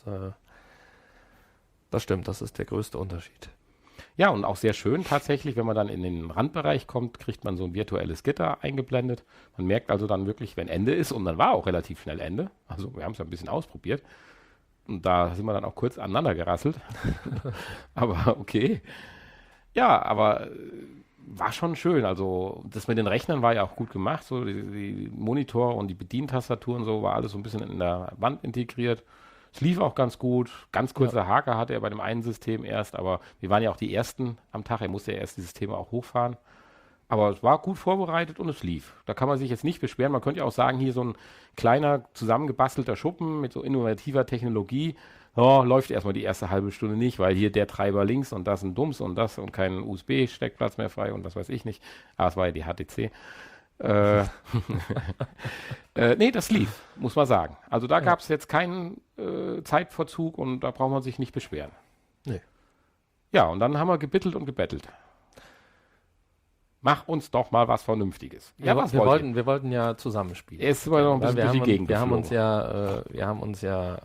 stimmt, das ist der größte Unterschied. Ja, und auch sehr schön tatsächlich, wenn man dann in den Randbereich kommt, kriegt man so ein virtuelles Gitter eingeblendet. Man merkt also dann wirklich, wenn Ende ist, und dann war auch relativ schnell Ende. Also wir haben es ja ein bisschen ausprobiert. Und da sind wir dann auch kurz aneinander gerasselt. Aber okay. Ja, aber war schon schön. Also das mit den Rechnern war ja auch gut gemacht. So die Monitore und die Bedientastaturen so war alles so ein bisschen in der Wand integriert. Es lief auch ganz gut. Ganz kurzer Haker hatte er bei dem einen System erst. Aber wir waren ja auch die Ersten am Tag. Er musste ja erst die Systeme auch hochfahren. Aber es war gut vorbereitet und es lief. Da kann man sich jetzt nicht beschweren. Man könnte ja auch sagen, hier so ein kleiner, zusammengebastelter Schuppen mit so innovativer Technologie. Läuft erstmal die erste halbe Stunde nicht, weil hier der Treiber links und das ein Dums und das und kein USB-Steckplatz mehr frei und was weiß ich nicht. Aber es war ja die HTC. Nee, das lief, muss man sagen. Also da gab es jetzt keinen Zeitverzug und da braucht man sich nicht beschweren. Nee. Ja, und dann haben wir gebittelt und gebettelt. Mach uns doch mal was Vernünftiges. Ja, wir wollten ja zusammenspielen. Es war noch ein bisschen durch die Gegend wir haben uns ja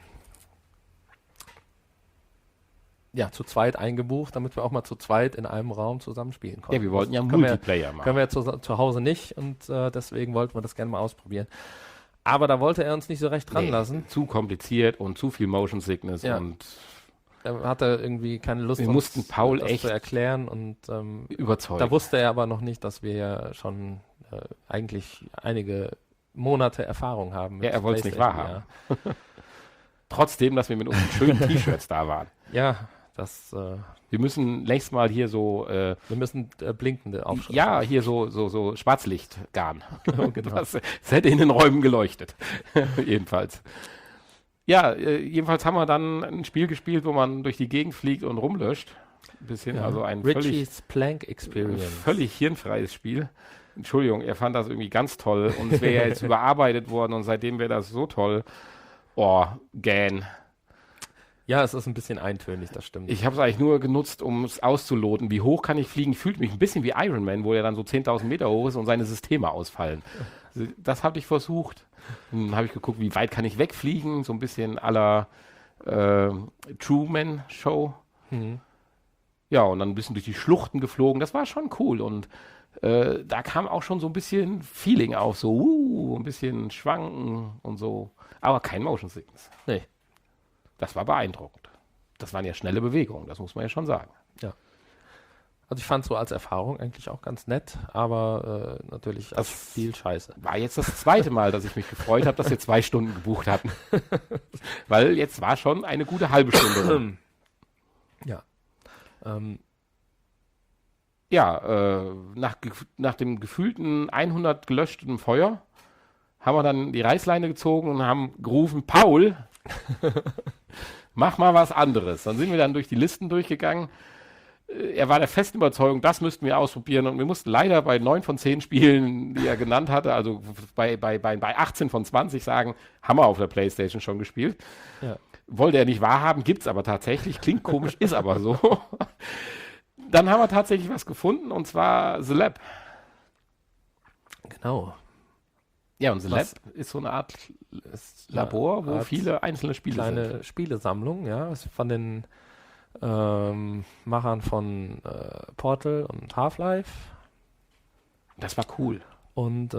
zu zweit eingebucht, damit wir auch mal zu zweit in einem Raum zusammenspielen konnten. Ja, wir wollten ja Multiplayer machen. Können wir zu Hause nicht und deswegen wollten wir das gerne mal ausprobieren. Aber da wollte er uns nicht so recht dran lassen. Zu kompliziert und zu viel Motion Sickness und er hatte irgendwie keine Lust, wir mussten Paul das echt zu erklären und überzeugen. Da wusste er aber noch nicht, dass wir ja schon eigentlich einige Monate Erfahrung haben. Ja, er wollte es nicht wahrhaben. Trotzdem, dass wir mit unseren schönen T-Shirts da waren. Ja, wir müssen nächstes Mal hier so wir müssen blinkende Aufschriften. Ja, hier so Schwarzlichtgarn. Genau. Das hätte in den Räumen geleuchtet. Jedenfalls. Ja, jedenfalls haben wir dann ein Spiel gespielt, wo man durch die Gegend fliegt und rumlöscht. Ein bisschen, also ein Richie's Plank Experience. völlig hirnfreies Spiel. Entschuldigung, er fand das irgendwie ganz toll und es wäre ja jetzt überarbeitet worden und seitdem wäre das so toll. Oh, gähn. Ja, es ist ein bisschen eintönig, das stimmt. Ich habe es eigentlich nur genutzt, um es auszuloten. Wie hoch kann ich fliegen? Fühlt mich ein bisschen wie Iron Man, wo er dann so 10.000 Meter hoch ist und seine Systeme ausfallen. Das habe ich versucht. Dann habe ich geguckt, wie weit kann ich wegfliegen? So ein bisschen à la Truman-Show. Mhm. Ja, und dann ein bisschen durch die Schluchten geflogen. Das war schon cool. Und da kam auch schon so ein bisschen Feeling auf. So, ein bisschen schwanken und so. Aber kein Motion Sickness. Nee. Das war beeindruckend. Das waren ja schnelle Bewegungen, das muss man ja schon sagen. Ja. Also ich fand so als Erfahrung eigentlich auch ganz nett, aber natürlich als Spiel scheiße. War jetzt das zweite Mal, dass ich mich gefreut habe, dass wir 2 Stunden gebucht hatten. Weil jetzt war schon eine gute halbe Stunde rum. Ja. Nach dem gefühlten 100 gelöschten Feuer haben wir dann die Reißleine gezogen und haben gerufen, Paul, mach mal was anderes. Dann sind wir dann durch die Listen durchgegangen. Er war der festen Überzeugung, das müssten wir ausprobieren und wir mussten leider bei 9 von 10 Spielen, die er genannt hatte, also bei 18 von 20 sagen, haben wir auf der PlayStation schon gespielt. Ja. Wollte er nicht wahrhaben, gibt's aber tatsächlich, klingt komisch, ist aber so. Dann haben wir tatsächlich was gefunden und zwar The Lab. Genau. Ja, und The Lab ist so eine Art Labor, wo viele einzelne Spiele sind. Kleine Spielesammlung, ja, ist von den Machern von Portal und Half-Life. Das war cool. Und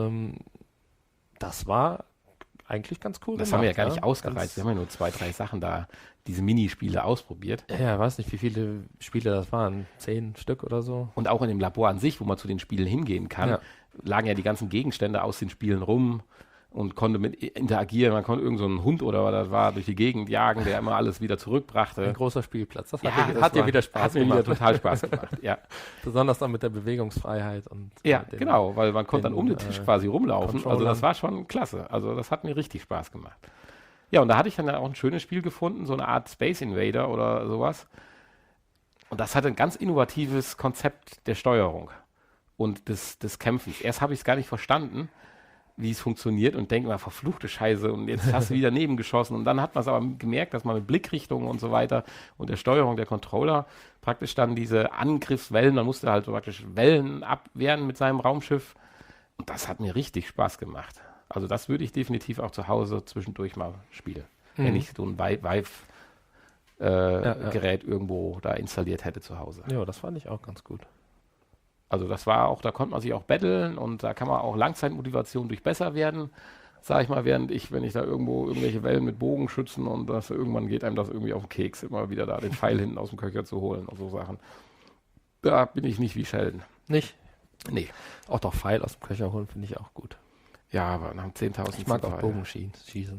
das war eigentlich ganz cool. Das haben wir ja gar nicht ausgereizt. Wir haben ja nur 2, 3 Sachen da, diese Minispiele ausprobiert. Ja, ich weiß nicht, wie viele Spiele das waren. 10 Stück oder so. Und auch in dem Labor an sich, wo man zu den Spielen hingehen kann, lagen ja die ganzen Gegenstände aus den Spielen rum und konnte mit interagieren. Man konnte irgend so einen Hund oder was das war durch die Gegend jagen, der immer alles wieder zurückbrachte. Ein großer Spielplatz. Das Ja, hat dir wieder Spaß hat mir gemacht. wieder total Spaß gemacht. Ja, Besonders dann mit der Bewegungsfreiheit. Und ja, den, genau, weil man konnte dann um den Tisch quasi rumlaufen. Also Controllern. das war schon klasse. Also das hat mir richtig Spaß gemacht. Ja, und da hatte ich dann auch ein schönes Spiel gefunden, so eine Art Space Invader oder sowas. Und das hatte ein ganz innovatives Konzept der Steuerung und des Kämpfens. Erst habe ich es gar nicht verstanden, wie es funktioniert und denke mal, verfluchte Scheiße und jetzt hast du wieder nebengeschossen. Und dann hat man es aber gemerkt, dass man mit Blickrichtung und so weiter und der Steuerung der Controller praktisch dann diese Angriffswellen, man musste halt so praktisch Wellen abwehren mit seinem Raumschiff. Und das hat mir richtig Spaß gemacht. Also das würde ich definitiv auch zu Hause zwischendurch mal spielen, wenn ich so ein Vive-Gerät irgendwo da installiert hätte zu Hause. Ja, das fand ich auch ganz gut. Also das war auch, da konnte man sich auch battlen und da kann man auch Langzeitmotivation durch besser werden, sage ich mal, wenn ich da irgendwo irgendwelche Wellen mit Bogen schützen und das irgendwann geht einem das irgendwie auf den Keks, immer wieder da den Pfeil hinten aus dem Köcher zu holen und so Sachen. Da bin ich nicht wie Sheldon. Nicht? Nee. Auch doch Pfeil aus dem Köcher holen finde ich auch gut. Ja, aber nach 10.000 Ich mag auch Bogenschießen.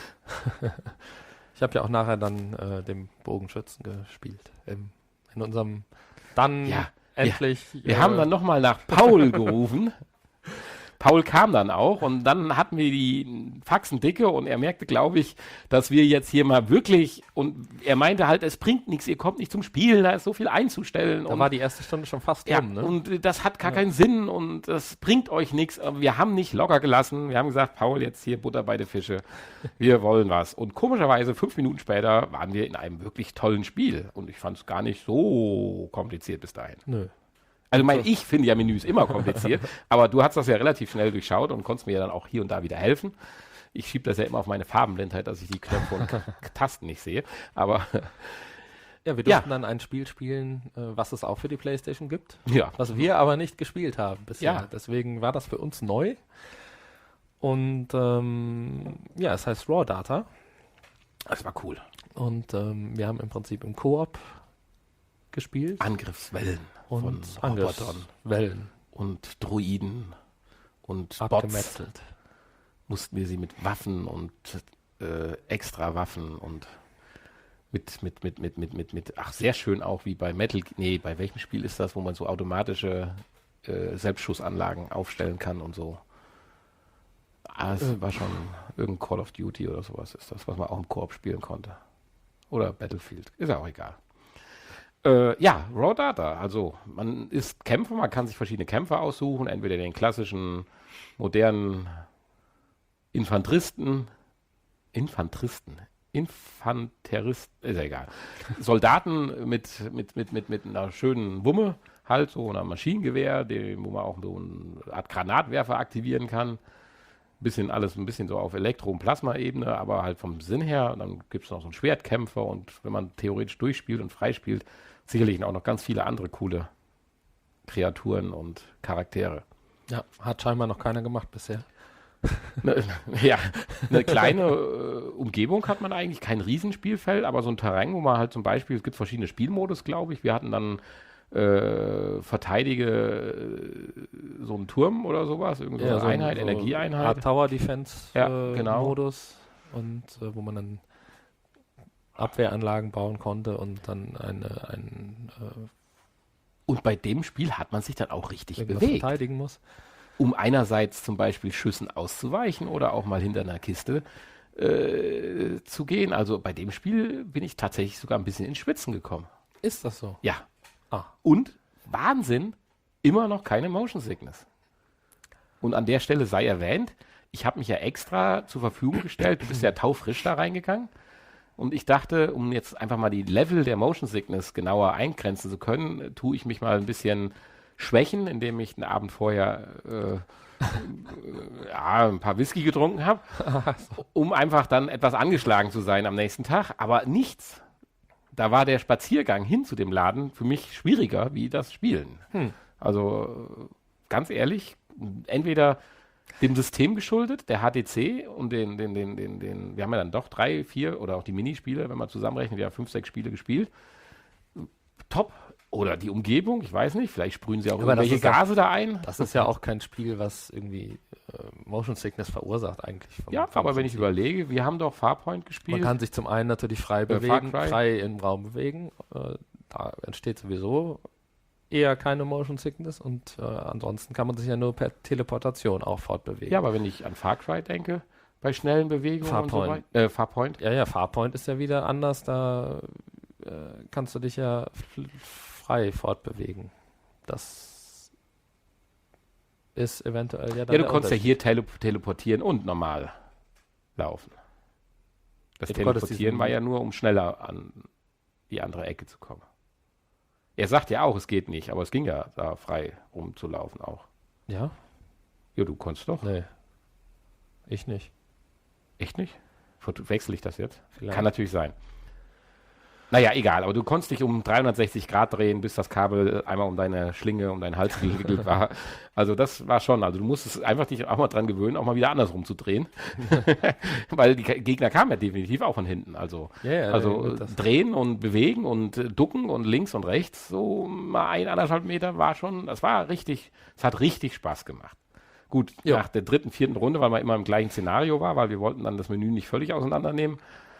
Ich habe ja auch nachher dann den Bogenschützen gespielt. In unserem dann endlich. Wir haben dann nochmal nach Paul gerufen. Paul kam dann auch und dann hatten wir die Faxen dicke und er merkte, glaube ich, dass wir jetzt hier mal wirklich, und er meinte halt, es bringt nichts, ihr kommt nicht zum Spielen, da ist so viel einzustellen. Da war die erste Stunde schon fast rum, ne? Und das hat gar keinen Sinn und das bringt euch nichts. Aber wir haben nicht locker gelassen. Wir haben gesagt, Paul, jetzt hier Butter bei den Fische. Wir wollen was. Und komischerweise 5 Minuten später waren wir in einem wirklich tollen Spiel und ich fand es gar nicht so kompliziert bis dahin. Nö. Also ich finde ja Menüs immer kompliziert, aber du hast das ja relativ schnell durchschaut und konntest mir ja dann auch hier und da wieder helfen. Ich schiebe das ja immer auf meine Farbenblindheit, dass ich die Knöpfe und Tasten nicht sehe. Aber ja, wir durften dann ein Spiel spielen, was es auch für die PlayStation gibt, ja, was wir aber nicht gespielt haben bisher. Ja. Deswegen war das für uns neu. Und es heißt Raw Data. das war cool. Und wir haben im Prinzip im Koop gespielt. Angriffswellen Und von Robotern Wellen und Droiden und Bots. abgemetzelt. Mussten wir sie mit Waffen und extra Waffen und mit, sehr schön auch wie bei bei welchem Spiel ist das, wo man so automatische Selbstschussanlagen aufstellen kann und so. Es war schon irgendein Call of Duty oder sowas ist das, was man auch im Koop spielen konnte. Oder Battlefield, ist ja auch egal. Ja, Raw Data, also man ist Kämpfer, man kann sich verschiedene Kämpfer aussuchen, entweder den klassischen, modernen Infanteristen, ist ja egal. Soldaten mit einer schönen Wumme, halt so einer Maschinengewehr, wo man auch so eine Art Granatwerfer aktivieren kann. Alles ein bisschen so auf Elektro- und Plasma-Ebene, aber halt vom Sinn her. Und dann gibt es noch so einen Schwertkämpfer und wenn man theoretisch durchspielt und freispielt, sicherlich auch noch ganz viele andere coole Kreaturen und Charaktere. Ja, hat scheinbar noch keiner gemacht bisher. Ja, eine kleine Umgebung hat man eigentlich, kein Riesenspielfeld, aber so ein Terrain, wo man halt zum Beispiel, es gibt verschiedene Spielmodus, glaube ich. Wir hatten dann verteidige so einen Turm oder sowas, irgendeine Ja, so eine Einheit, Energieeinheit. Art Tower Defense genau. Modus und wo man dann Abwehranlagen bauen konnte und dann Und bei dem Spiel hat man sich dann auch richtig bewegt. verteidigen muss. Um einerseits zum Beispiel Schüssen auszuweichen oder auch mal hinter einer Kiste zu gehen. Also bei dem Spiel bin ich tatsächlich sogar ein bisschen ins Schwitzen gekommen. Ist das so? Ja. Ah. Und Wahnsinn, immer noch keine Motion Sickness. Und an der Stelle sei erwähnt, ich habe mich ja extra zur Verfügung gestellt, du bist ja taufrisch da reingegangen. Und ich dachte, um jetzt einfach mal die Level der Motion Sickness genauer eingrenzen zu können, tue ich mich mal ein bisschen schwächen, indem ich den Abend vorher ein paar Whisky getrunken habe, um einfach dann etwas angeschlagen zu sein am nächsten Tag. Aber nichts. Da war der Spaziergang hin zu dem Laden für mich schwieriger wie das Spielen. Also ganz ehrlich, entweder dem System geschuldet, der HTC und wir haben ja dann doch 3, 4 oder auch die Minispiele, wenn man zusammenrechnet, wir haben 5, 6 Spiele gespielt. Top. Oder die Umgebung, ich weiß nicht, vielleicht sprühen sie auch irgendwelche Gase da ein. Das ist ja auch kein Spiel, was irgendwie Motion Sickness verursacht eigentlich. Aber wenn ich überlege, wir haben doch Farpoint gespielt. Man kann sich zum einen natürlich frei bewegen, frei im Raum bewegen. Da entsteht sowieso eher keine Motion Sickness und ansonsten kann man sich ja nur per Teleportation auch fortbewegen. Ja, aber wenn ich an Far Cry denke, bei schnellen Bewegungen Farpoint. und so Farpoint. Ja, Farpoint ist ja wieder anders, da kannst du dich ja frei fortbewegen. Das ist eventuell ja dann Ja, du konntest ja hier teleportieren und normal laufen. Das Teleportieren war ja nur, um schneller an die andere Ecke zu kommen. Er sagt ja auch, es geht nicht, aber es ging ja da frei rumzulaufen auch. Ja? Ja, du konntest doch. Nee. Ich nicht. Echt nicht? Wechsle ich das jetzt? Vielleicht. Kann natürlich sein. Naja, egal, aber du konntest dich um 360 Grad drehen, bis das Kabel einmal um deine Schlinge, um deinen Hals gewickelt war. Also das war schon, also du musstest einfach dich auch mal dran gewöhnen, auch mal wieder andersrum zu drehen. Weil die Gegner kamen ja definitiv auch von hinten. Also, drehen und bewegen und ducken und links und rechts, so mal 1,5 Meter war schon, es hat richtig Spaß gemacht. Gut, nach der 3., 4. Runde, weil man immer im gleichen Szenario war, weil wir wollten dann das Menü nicht völlig auseinandernehmen,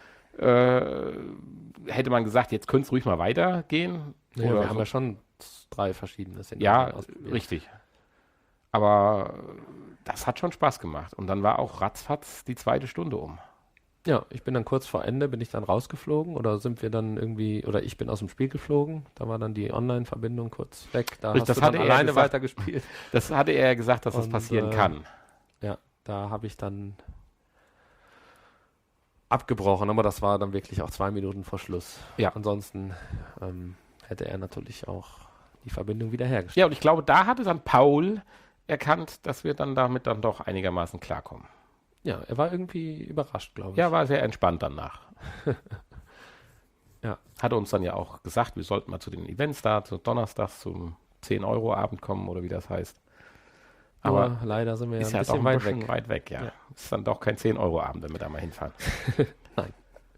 hätte man gesagt, jetzt könnte es ruhig mal weitergehen. Ja, wir haben ja schon 3 verschiedene Szenarien ausprobiert. Ja, richtig. Aber das hat schon Spaß gemacht. Und dann war auch ratzfatz die 2. Stunde um. Ja, ich bin dann kurz vor Ende, bin ich dann rausgeflogen oder ich bin aus dem Spiel geflogen. Da war dann die Online-Verbindung kurz weg. Da hast du dann alleine weitergespielt. Das hatte er gesagt, dass das passieren kann. Ja, da habe ich dann abgebrochen, aber das war dann wirklich auch 2 Minuten vor Schluss. Ja. Ansonsten hätte er natürlich auch die Verbindung wiederhergestellt. Ja, und ich glaube, da hatte dann Paul erkannt, dass wir dann damit dann doch einigermaßen klarkommen. Ja, er war irgendwie überrascht, glaube ich. Ja, war sehr entspannt danach. Ja. Hatte uns dann ja auch gesagt, wir sollten mal zu den Events da, zu Donnerstags zum 10-Euro-Abend kommen oder wie das heißt. Aber leider sind wir ja ein bisschen weit weg. Ja. Ist dann doch kein 10-Euro-Abend, wenn wir da mal hinfahren. Nein.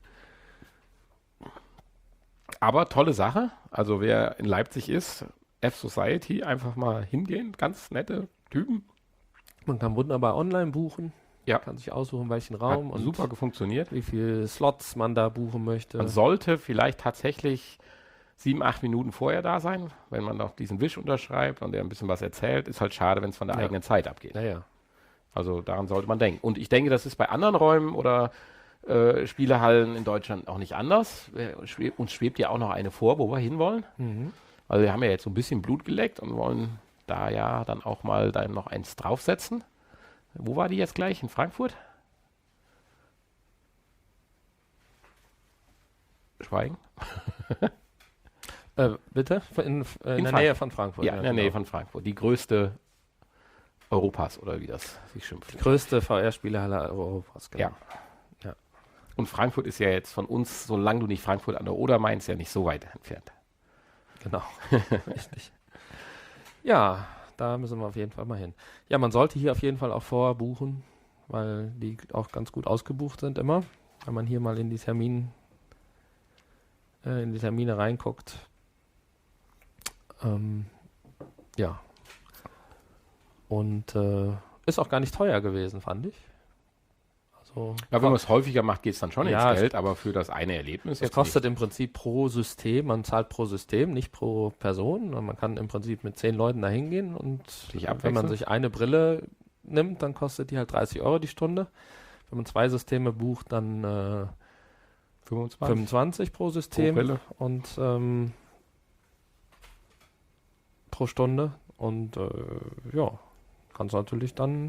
Aber tolle Sache. Also wer in Leipzig ist, F-Society, einfach mal hingehen. Ganz nette Typen. Man kann wunderbar online buchen. Ja. Kann sich aussuchen, welchen Raum. Hat super funktioniert. Wie viele Slots man da buchen möchte. Man sollte vielleicht tatsächlich 7, 8 Minuten vorher da sein, wenn man noch diesen Wisch unterschreibt und der ein bisschen was erzählt. Ist halt schade, wenn es von der eigenen Zeit abgeht. Naja. Also daran sollte man denken. Und ich denke, das ist bei anderen Räumen oder Spielehallen in Deutschland auch nicht anders. Uns schwebt ja auch noch eine vor, wo wir hinwollen. Also wir haben ja jetzt so ein bisschen Blut geleckt und wollen da ja dann auch mal dann noch eins draufsetzen. Wo war die jetzt gleich? In Frankfurt? Schweigen? Bitte? In der Nähe von Frankfurt. Ja, in der Nähe von Frankfurt. Die größte Europas, oder wie das sich schimpft. Die größte VR-Spielehalle Europas, genau. Ja. Und Frankfurt ist ja jetzt von uns, solange du nicht Frankfurt an der Oder meinst, ja nicht so weit entfernt. Genau, richtig. Ja, da müssen wir auf jeden Fall mal hin. Ja, man sollte hier auf jeden Fall auch vorbuchen, weil die auch ganz gut ausgebucht sind immer. Wenn man hier mal in die Termine reinguckt. Ja. Und ist auch gar nicht teuer gewesen, fand ich. Also, ja, wenn man es häufiger macht, geht es dann schon ins Geld, aber für das eine Erlebnis. Es kostet im Prinzip pro System, man zahlt pro System, nicht pro Person. Und man kann im Prinzip mit 10 Leuten da hingehen und wenn man sich eine Brille nimmt, dann kostet die halt 30 € die Stunde. Wenn man 2 Systeme bucht, dann 25 pro System und pro Stunde. Und ja, kannst natürlich dann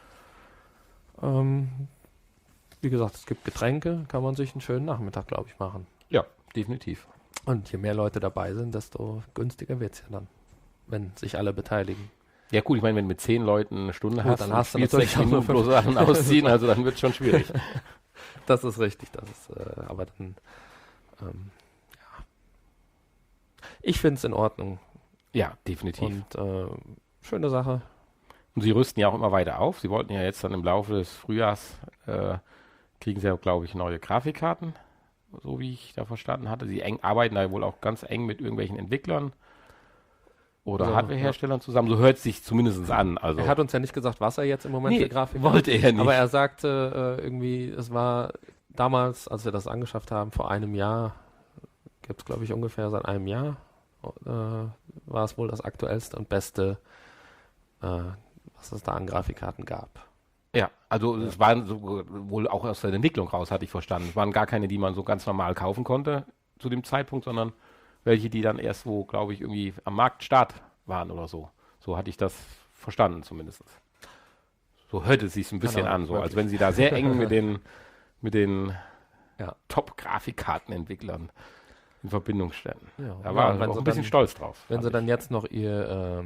wie gesagt, es gibt Getränke, kann man sich einen schönen Nachmittag, glaube ich, machen. Ja, definitiv. Und je mehr Leute dabei sind, desto günstiger wird es ja dann, wenn sich alle beteiligen. Ja gut, ich meine, wenn du mit 10 Leuten eine Stunde hast, dann hast du noch 6 Minuten bloß Sachen ausziehen, also dann wird es schon schwierig. Das ist richtig, das ist, aber dann, ja. Ich finde es in Ordnung. Ja, definitiv. Und schöne Sache. Und sie rüsten ja auch immer weiter auf. Sie wollten ja jetzt dann im Laufe des Frühjahrs, kriegen sie ja, glaube ich, neue Grafikkarten, so wie ich da verstanden hatte. Sie arbeiten da wohl auch ganz eng mit irgendwelchen Entwicklern oder so, Hardwareherstellern zusammen. So hört es sich zumindest an. Also er hat uns ja nicht gesagt, was er jetzt im Moment für Grafik wollte er nicht. Aber er sagte irgendwie, es war damals, als wir das angeschafft haben, vor einem Jahr, gibt es, glaube ich, ungefähr seit einem Jahr, war es wohl das aktuellste und beste, was es da an Grafikkarten gab. Ja, also es waren so, wohl auch aus der Entwicklung raus, hatte ich verstanden. Es waren gar keine, die man so ganz normal kaufen konnte zu dem Zeitpunkt, sondern welche, die dann erst wo, glaube ich, irgendwie am Marktstart waren oder so. So hatte ich das verstanden zumindest. So hörte es sich ein bisschen an, so wirklich. Als wenn sie da sehr eng mit den Top-Grafikkartenentwicklern in Verbindung standen. Ja, da waren sie auch ein bisschen stolz drauf. Wenn sie dann jetzt noch ihr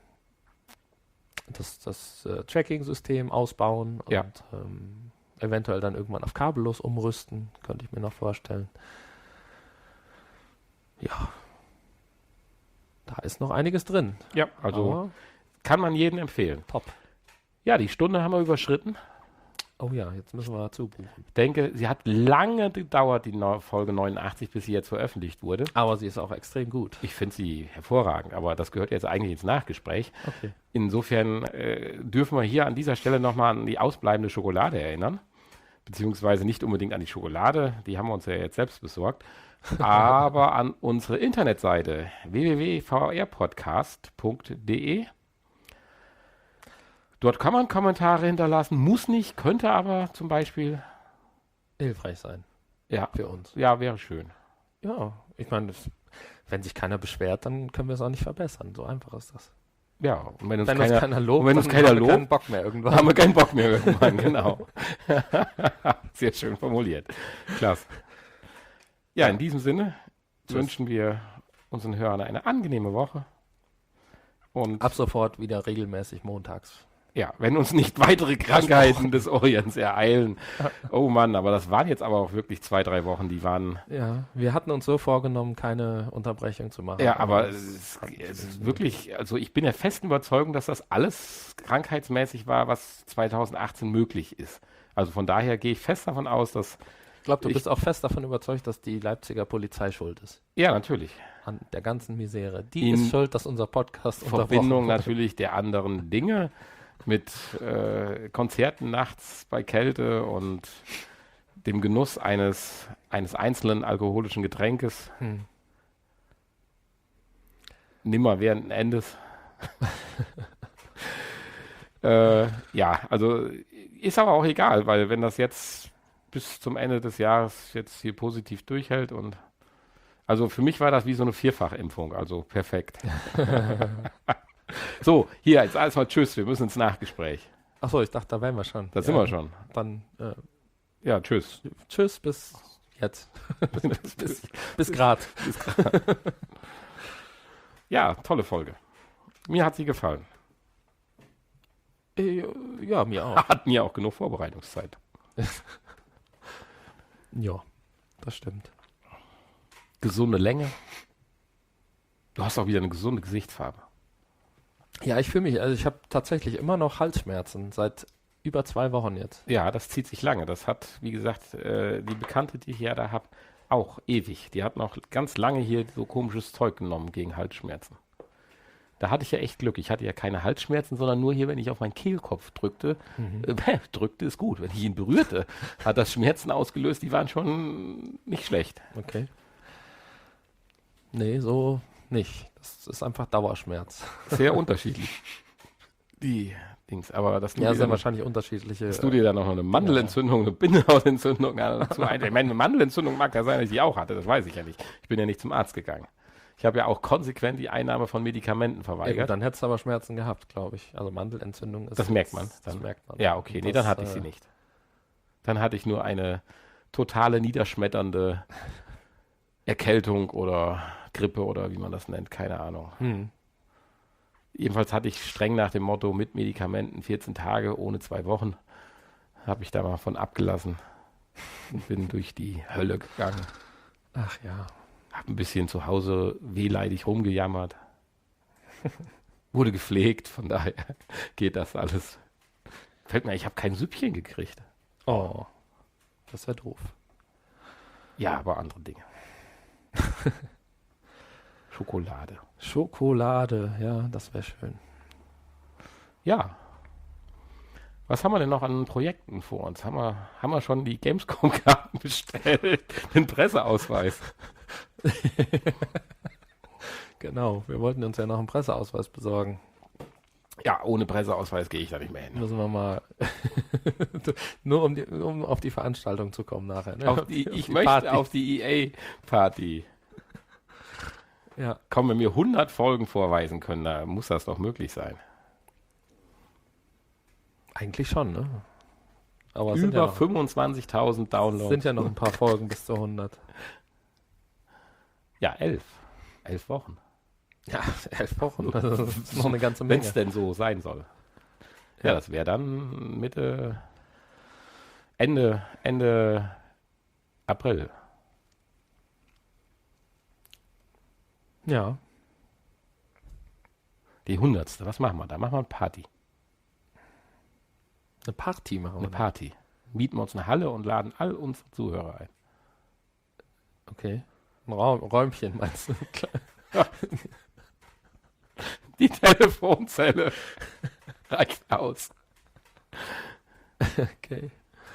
das Tracking-System ausbauen und eventuell dann irgendwann auf kabellos umrüsten, könnte ich mir noch vorstellen. Ja, da ist noch einiges drin. Ja, also kann man jedem empfehlen. Top. Ja, die Stunde haben wir überschritten. Oh ja, jetzt müssen wir zubuchen. Ich denke, sie hat lange gedauert, die Folge 89, bis sie jetzt veröffentlicht wurde. Aber sie ist auch extrem gut. Ich finde sie hervorragend, aber das gehört jetzt eigentlich ins Nachgespräch. Okay. Insofern dürfen wir hier an dieser Stelle nochmal an die ausbleibende Schokolade erinnern. Beziehungsweise nicht unbedingt an die Schokolade, die haben wir uns ja jetzt selbst besorgt, aber an unsere Internetseite www.vrpodcast.de. Dort kann man Kommentare hinterlassen, muss nicht, könnte aber zum Beispiel hilfreich sein. Ja, für uns. Ja, wäre schön. Ja, ich meine, wenn sich keiner beschwert, dann können wir es auch nicht verbessern. So einfach ist das. Ja, und wenn uns keiner lobt, dann haben wir keinen Bock mehr irgendwann. Haben wir keinen Bock mehr irgendwann, genau. Sehr schön formuliert. Klasse. Ja, in diesem Sinne wünschen wir unseren Hörern eine angenehme Woche. Und ab sofort wieder regelmäßig montags. Ja, wenn uns nicht weitere Krankheiten des Orients ereilen. Oh Mann, aber das waren jetzt aber auch wirklich 2-3 Wochen, die waren... Ja, wir hatten uns so vorgenommen, keine Unterbrechung zu machen. Ja, aber es ist wirklich, also ich bin der festen Überzeugung, dass das alles krankheitsmäßig war, was 2018 möglich ist. Also von daher gehe ich fest davon aus, dass... Ich glaube, du bist auch fest davon überzeugt, dass die Leipziger Polizei schuld ist. Ja, natürlich. An der ganzen Misere. Die ist schuld, dass unser Podcast Verbindung natürlich der anderen Dinge mit Konzerten nachts bei Kälte und dem Genuss eines einzelnen alkoholischen Getränkes. Nimmer während Endes. Ja, also ist aber auch egal, weil wenn das jetzt bis zum Ende des Jahres jetzt hier positiv durchhält und also für mich war das wie so eine Vierfachimpfung, also perfekt. So, hier, jetzt alles mal tschüss, wir müssen ins Nachgespräch. Achso, ich dachte, da wären wir schon. Da sind wir schon. Dann Ja, tschüss. tschüss, bis jetzt. bis grad. Ja, tolle Folge. Mir hat sie gefallen. Ja, mir auch. Hat mir auch genug Vorbereitungszeit. Ja, das stimmt. Gesunde Länge. Du hast auch wieder eine gesunde Gesichtsfarbe. Ja, ich fühle mich, also ich habe tatsächlich immer noch Halsschmerzen seit über 2 Wochen jetzt. Ja, das zieht sich lange. Das hat, wie gesagt, die Bekannte, die ich ja da habe, auch ewig. Die hat noch ganz lange hier so komisches Zeug genommen gegen Halsschmerzen. Da hatte ich ja echt Glück. Ich hatte ja keine Halsschmerzen, sondern nur hier, wenn ich auf meinen Kehlkopf drückte. Drückte ist gut. Wenn ich ihn berührte, hat das Schmerzen ausgelöst. Die waren schon nicht schlecht. Okay. Nee, so nicht. Das ist einfach Dauerschmerz. Sehr unterschiedlich. Die Dings. Aber das Ja, sind wahrscheinlich unterschiedliche. dass du dir dann noch eine Mandelentzündung, eine Bindehautentzündung dazu ein. Ich meine, eine Mandelentzündung mag ja sein, dass ich die auch hatte. Das weiß ich ja nicht. Ich bin ja nicht zum Arzt gegangen. Ich habe ja auch konsequent die Einnahme von Medikamenten Ja, verweigert. gut, dann hättest du aber Schmerzen gehabt, glaube ich. Also Mandelentzündung ist. Das merkt man. Das merkt man. Ja, okay. Nee, Das, dann hatte ich sie nicht. Dann hatte ich nur eine totale niederschmetternde Erkältung oder Grippe oder wie man das nennt. Keine Ahnung. Jedenfalls hatte ich streng nach dem Motto mit Medikamenten 14 Tage ohne 2 Wochen. Habe ich da mal von abgelassen und bin durch die Hölle gegangen. Ach ja. Hab ein bisschen zu Hause wehleidig rumgejammert. Wurde gepflegt, von daher geht das alles. Fällt mir, ich habe kein Süppchen gekriegt. Oh. Das wäre doof. Ja, aber andere Dinge. Schokolade. Schokolade, ja, das wäre schön. Ja. Was haben wir denn noch an Projekten vor uns? Haben wir schon die Gamescom-Karten bestellt? Den Presseausweis. Genau, wir wollten uns ja noch einen Presseausweis besorgen. Ja, ohne Presseausweis gehe ich da nicht mehr hin. Müssen wir mal. Nur um auf die Veranstaltung zu kommen nachher. Ne? Ich möchte Party. auf die EA-Party. Ja. Komm, wenn wir 100 Folgen vorweisen können, da muss das doch möglich sein. Eigentlich schon, ne? Aber es sind Über ja noch, 25.000 Downloads. sind ja noch ein paar Folgen bis zu 100. Ja, 11. 11 Wochen. Ja, 11 Wochen. Das ist noch eine ganze Wenn Menge. es denn so sein soll. Ja, das wäre dann Ende April. Ja. Die 100. Was machen wir da? Machen wir eine Party. Eine Party machen wir. Eine Party. Mieten wir uns eine Halle und laden all unsere Zuhörer ein. Okay. Ein Räumchen meinst du? Die Telefonzelle reicht aus. Okay.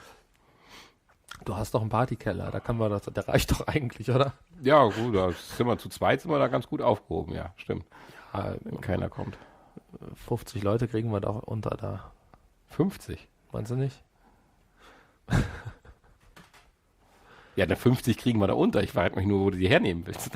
Du hast doch einen Partykeller, da kann man das, der reicht doch eigentlich, oder? Ja, gut, da sind wir zu zweit, sind wir da ganz gut aufgehoben, ja, stimmt. Ja, Wenn keiner kommt. 50 Leute kriegen wir doch unter da. 50? Meinst du nicht? Ja, eine 50 kriegen wir da unter. Ich frage mich nur, wo du die hernehmen willst.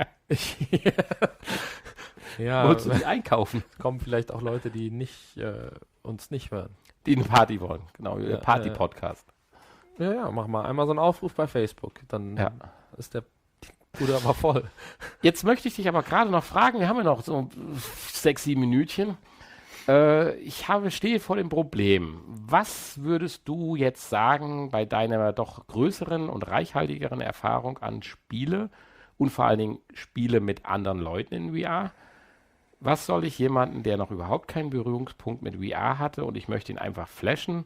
Ja, Wolltest du die einkaufen? kommen vielleicht auch Leute, die nicht uns nicht hören. Die eine Party wollen. Genau, Ja, Party-Podcast. Ja, mach mal einmal so einen Aufruf bei Facebook. Dann Ja. ist die Bude aber voll. Jetzt möchte ich dich aber gerade noch fragen, wir haben ja noch so 6, 7 Minütchen. Ich stehe vor dem Problem. Was würdest du jetzt sagen bei deiner doch größeren und reichhaltigeren Erfahrung an Spiele und vor allen Dingen Spiele mit anderen Leuten in VR? Was soll ich jemanden, der noch überhaupt keinen Berührungspunkt mit VR hatte und ich möchte ihn einfach flashen,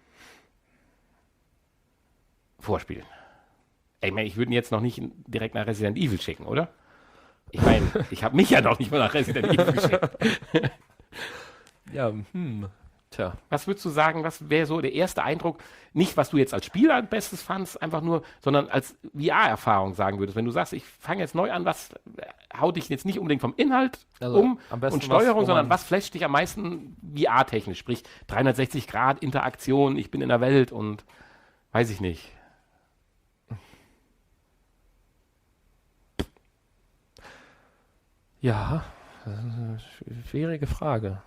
vorspielen? Ich meine, ich würde ihn jetzt noch nicht direkt nach Resident Evil schicken, oder? Ich meine, ich habe mich ja noch nicht mal nach Resident Evil geschickt. Ja, tja. Was würdest du sagen, was wäre so der erste Eindruck, nicht was du jetzt als Spieler am besten fandst, einfach nur, sondern als VR-Erfahrung sagen würdest, wenn du sagst, ich fange jetzt neu an, was haut dich jetzt nicht unbedingt vom Inhalt am besten und Steuerung, was, sondern was flasht dich am meisten VR-technisch? Sprich, 360 Grad Interaktion, ich bin in der Welt und weiß ich nicht. Ja, das ist eine schwierige Frage.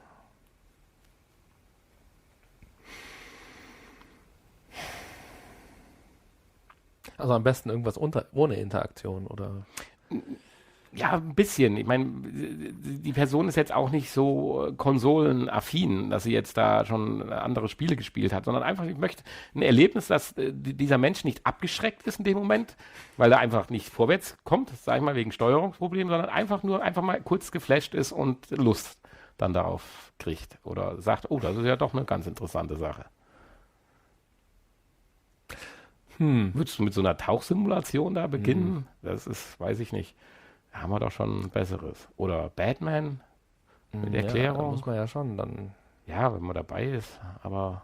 Also am besten irgendwas ohne Interaktion, oder? Ja, ein bisschen. Ich meine, die Person ist jetzt auch nicht so konsolenaffin, dass sie jetzt da schon andere Spiele gespielt hat, sondern einfach, ich möchte ein Erlebnis, dass dieser Mensch nicht abgeschreckt ist in dem Moment, weil er einfach nicht vorwärts kommt, sag ich mal, wegen Steuerungsproblemen, sondern einfach mal kurz geflasht ist und Lust dann darauf kriegt. Oder sagt, oh, das ist ja doch eine ganz interessante Sache. Würdest du mit so einer Tauchsimulation da beginnen? Das ist, weiß ich nicht. Da haben wir doch schon ein besseres. Oder Batman mit Erklärung. Ja, muss man ja schon dann. Ja, wenn man dabei ist, aber.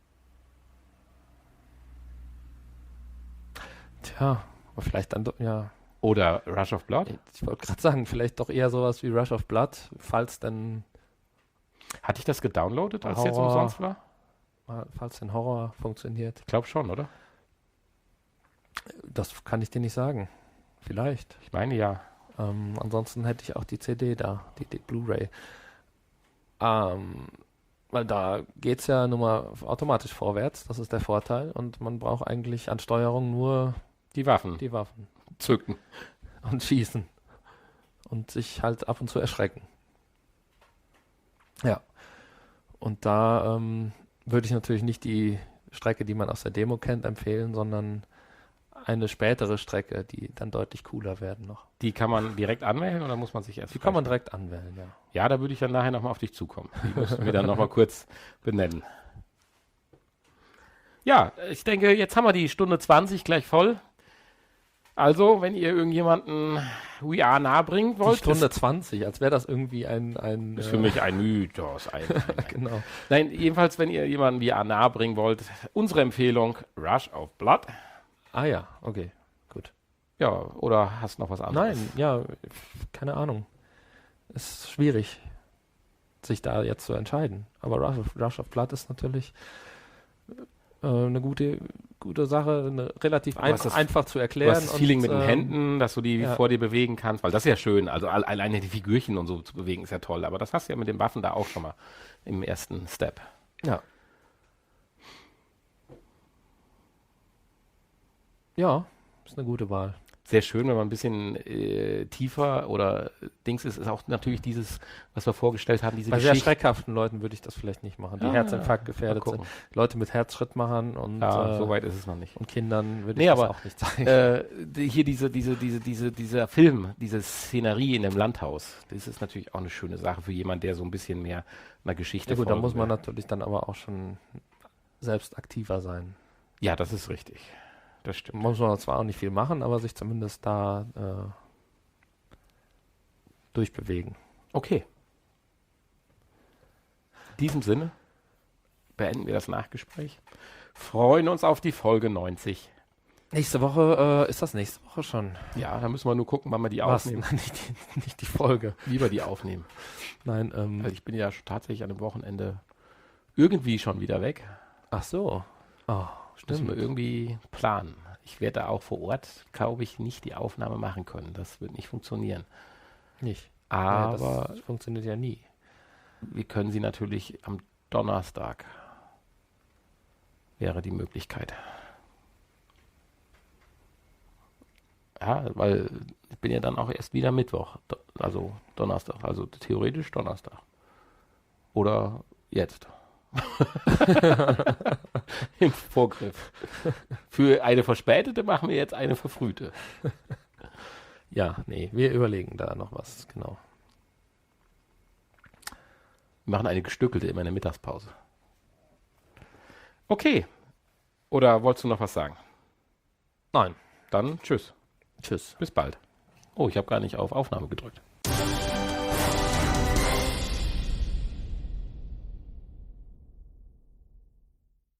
Tja, aber vielleicht dann doch, ja. Oder Rush of Blood? Ich wollte gerade sagen, vielleicht doch eher sowas wie Rush of Blood, falls denn. Hatte ich das gedownloadet, als es jetzt Horror. umsonst war? Falls denn Horror funktioniert. Ich glaube schon, oder? Das kann ich dir nicht sagen. Vielleicht. Ich meine ja. Ansonsten hätte ich auch die CD da, die Blu-ray. Weil da geht es ja nun mal automatisch vorwärts, das ist der Vorteil. Und man braucht eigentlich an Steuerung nur Die Waffen. die Waffen. Zücken. Und schießen. Und sich halt ab und zu erschrecken. Ja. Und da würde ich natürlich nicht die Strecke, die man aus der Demo kennt, empfehlen, sondern eine spätere Strecke, die dann deutlich cooler werden noch. Die kann man direkt anwählen oder muss man sich erst Die kann man direkt anwählen, ja. Ja, da würde ich dann nachher nochmal auf dich zukommen. Die müssen wir dann nochmal kurz benennen. Ja, ich denke, jetzt haben wir die Stunde 20 gleich voll. Also, wenn ihr irgendjemanden VR nahe bringen wollt. Die Stunde 20, als wäre das irgendwie ein Ist für mich ein Mythos. genau. Nein, jedenfalls, wenn ihr jemanden VR nahe bringen wollt, unsere Empfehlung, Rush of Blood. Ah ja, okay, gut. Ja, oder hast noch was anderes? Nein, ja, keine Ahnung. Ist schwierig, sich da jetzt zu entscheiden. Aber Rush of Blood ist natürlich eine gute Sache, relativ einfach zu erklären. Du hast das Feeling mit den und, Händen, dass du die vor dir bewegen kannst, weil das ist ja schön. Also alleine die Figürchen und so zu bewegen ist ja toll. Aber das hast du ja mit den Waffen da auch schon mal im ersten Step. Ja. Ja, ist eine gute Wahl. Sehr schön, wenn man ein bisschen tiefer oder Dings ist auch natürlich dieses, was wir vorgestellt haben, diese Bei sehr schreckhaften Leuten würde ich das vielleicht nicht machen, die Herzinfarkt gefährdet mal sind. gucken. Leute mit Herzschrittmachern und so weit ist es noch nicht. und Kindern würde ich das auch nicht zeigen. Hier dieser Film, diese Szenerie in dem Landhaus, das ist natürlich auch eine schöne Sache für jemanden, der so ein bisschen mehr einer Geschichte Ja gut, da folgen muss man will. natürlich dann aber auch schon selbst aktiver sein. Ja, das ist richtig. Das stimmt. Muss man zwar auch nicht viel machen, aber sich zumindest da durchbewegen. Okay. In diesem Sinne beenden wir das Nachgespräch. Freuen uns auf die Folge 90. Nächste Woche, ist das nächste Woche schon? Ja, da müssen wir nur gucken, wann wir die Was? aufnehmen. Nicht die Folge. Wie wir die aufnehmen. Nein, Also ich bin ja tatsächlich an einem Wochenende irgendwie schon wieder weg. ach so. Oh, Müssen wir stimmt. irgendwie planen. Ich werde da auch vor Ort, glaube ich, nicht die Aufnahme machen können. Das wird nicht funktionieren. Nicht. Aber das funktioniert ja nie. wir können sie natürlich am Donnerstag. Wäre die Möglichkeit. Ja, weil ich bin ja dann auch erst wieder Mittwoch, also Donnerstag, also theoretisch Donnerstag. Oder jetzt. Im Vorgriff. Für eine verspätete machen wir jetzt eine verfrühte. Ja, nee, wir überlegen da noch was, genau. Wir machen eine gestückelte immer in der Mittagspause. Okay. Oder wolltest du noch was sagen? Nein. Dann tschüss. Tschüss. Bis bald. Oh, ich habe gar nicht auf Aufnahme gedrückt.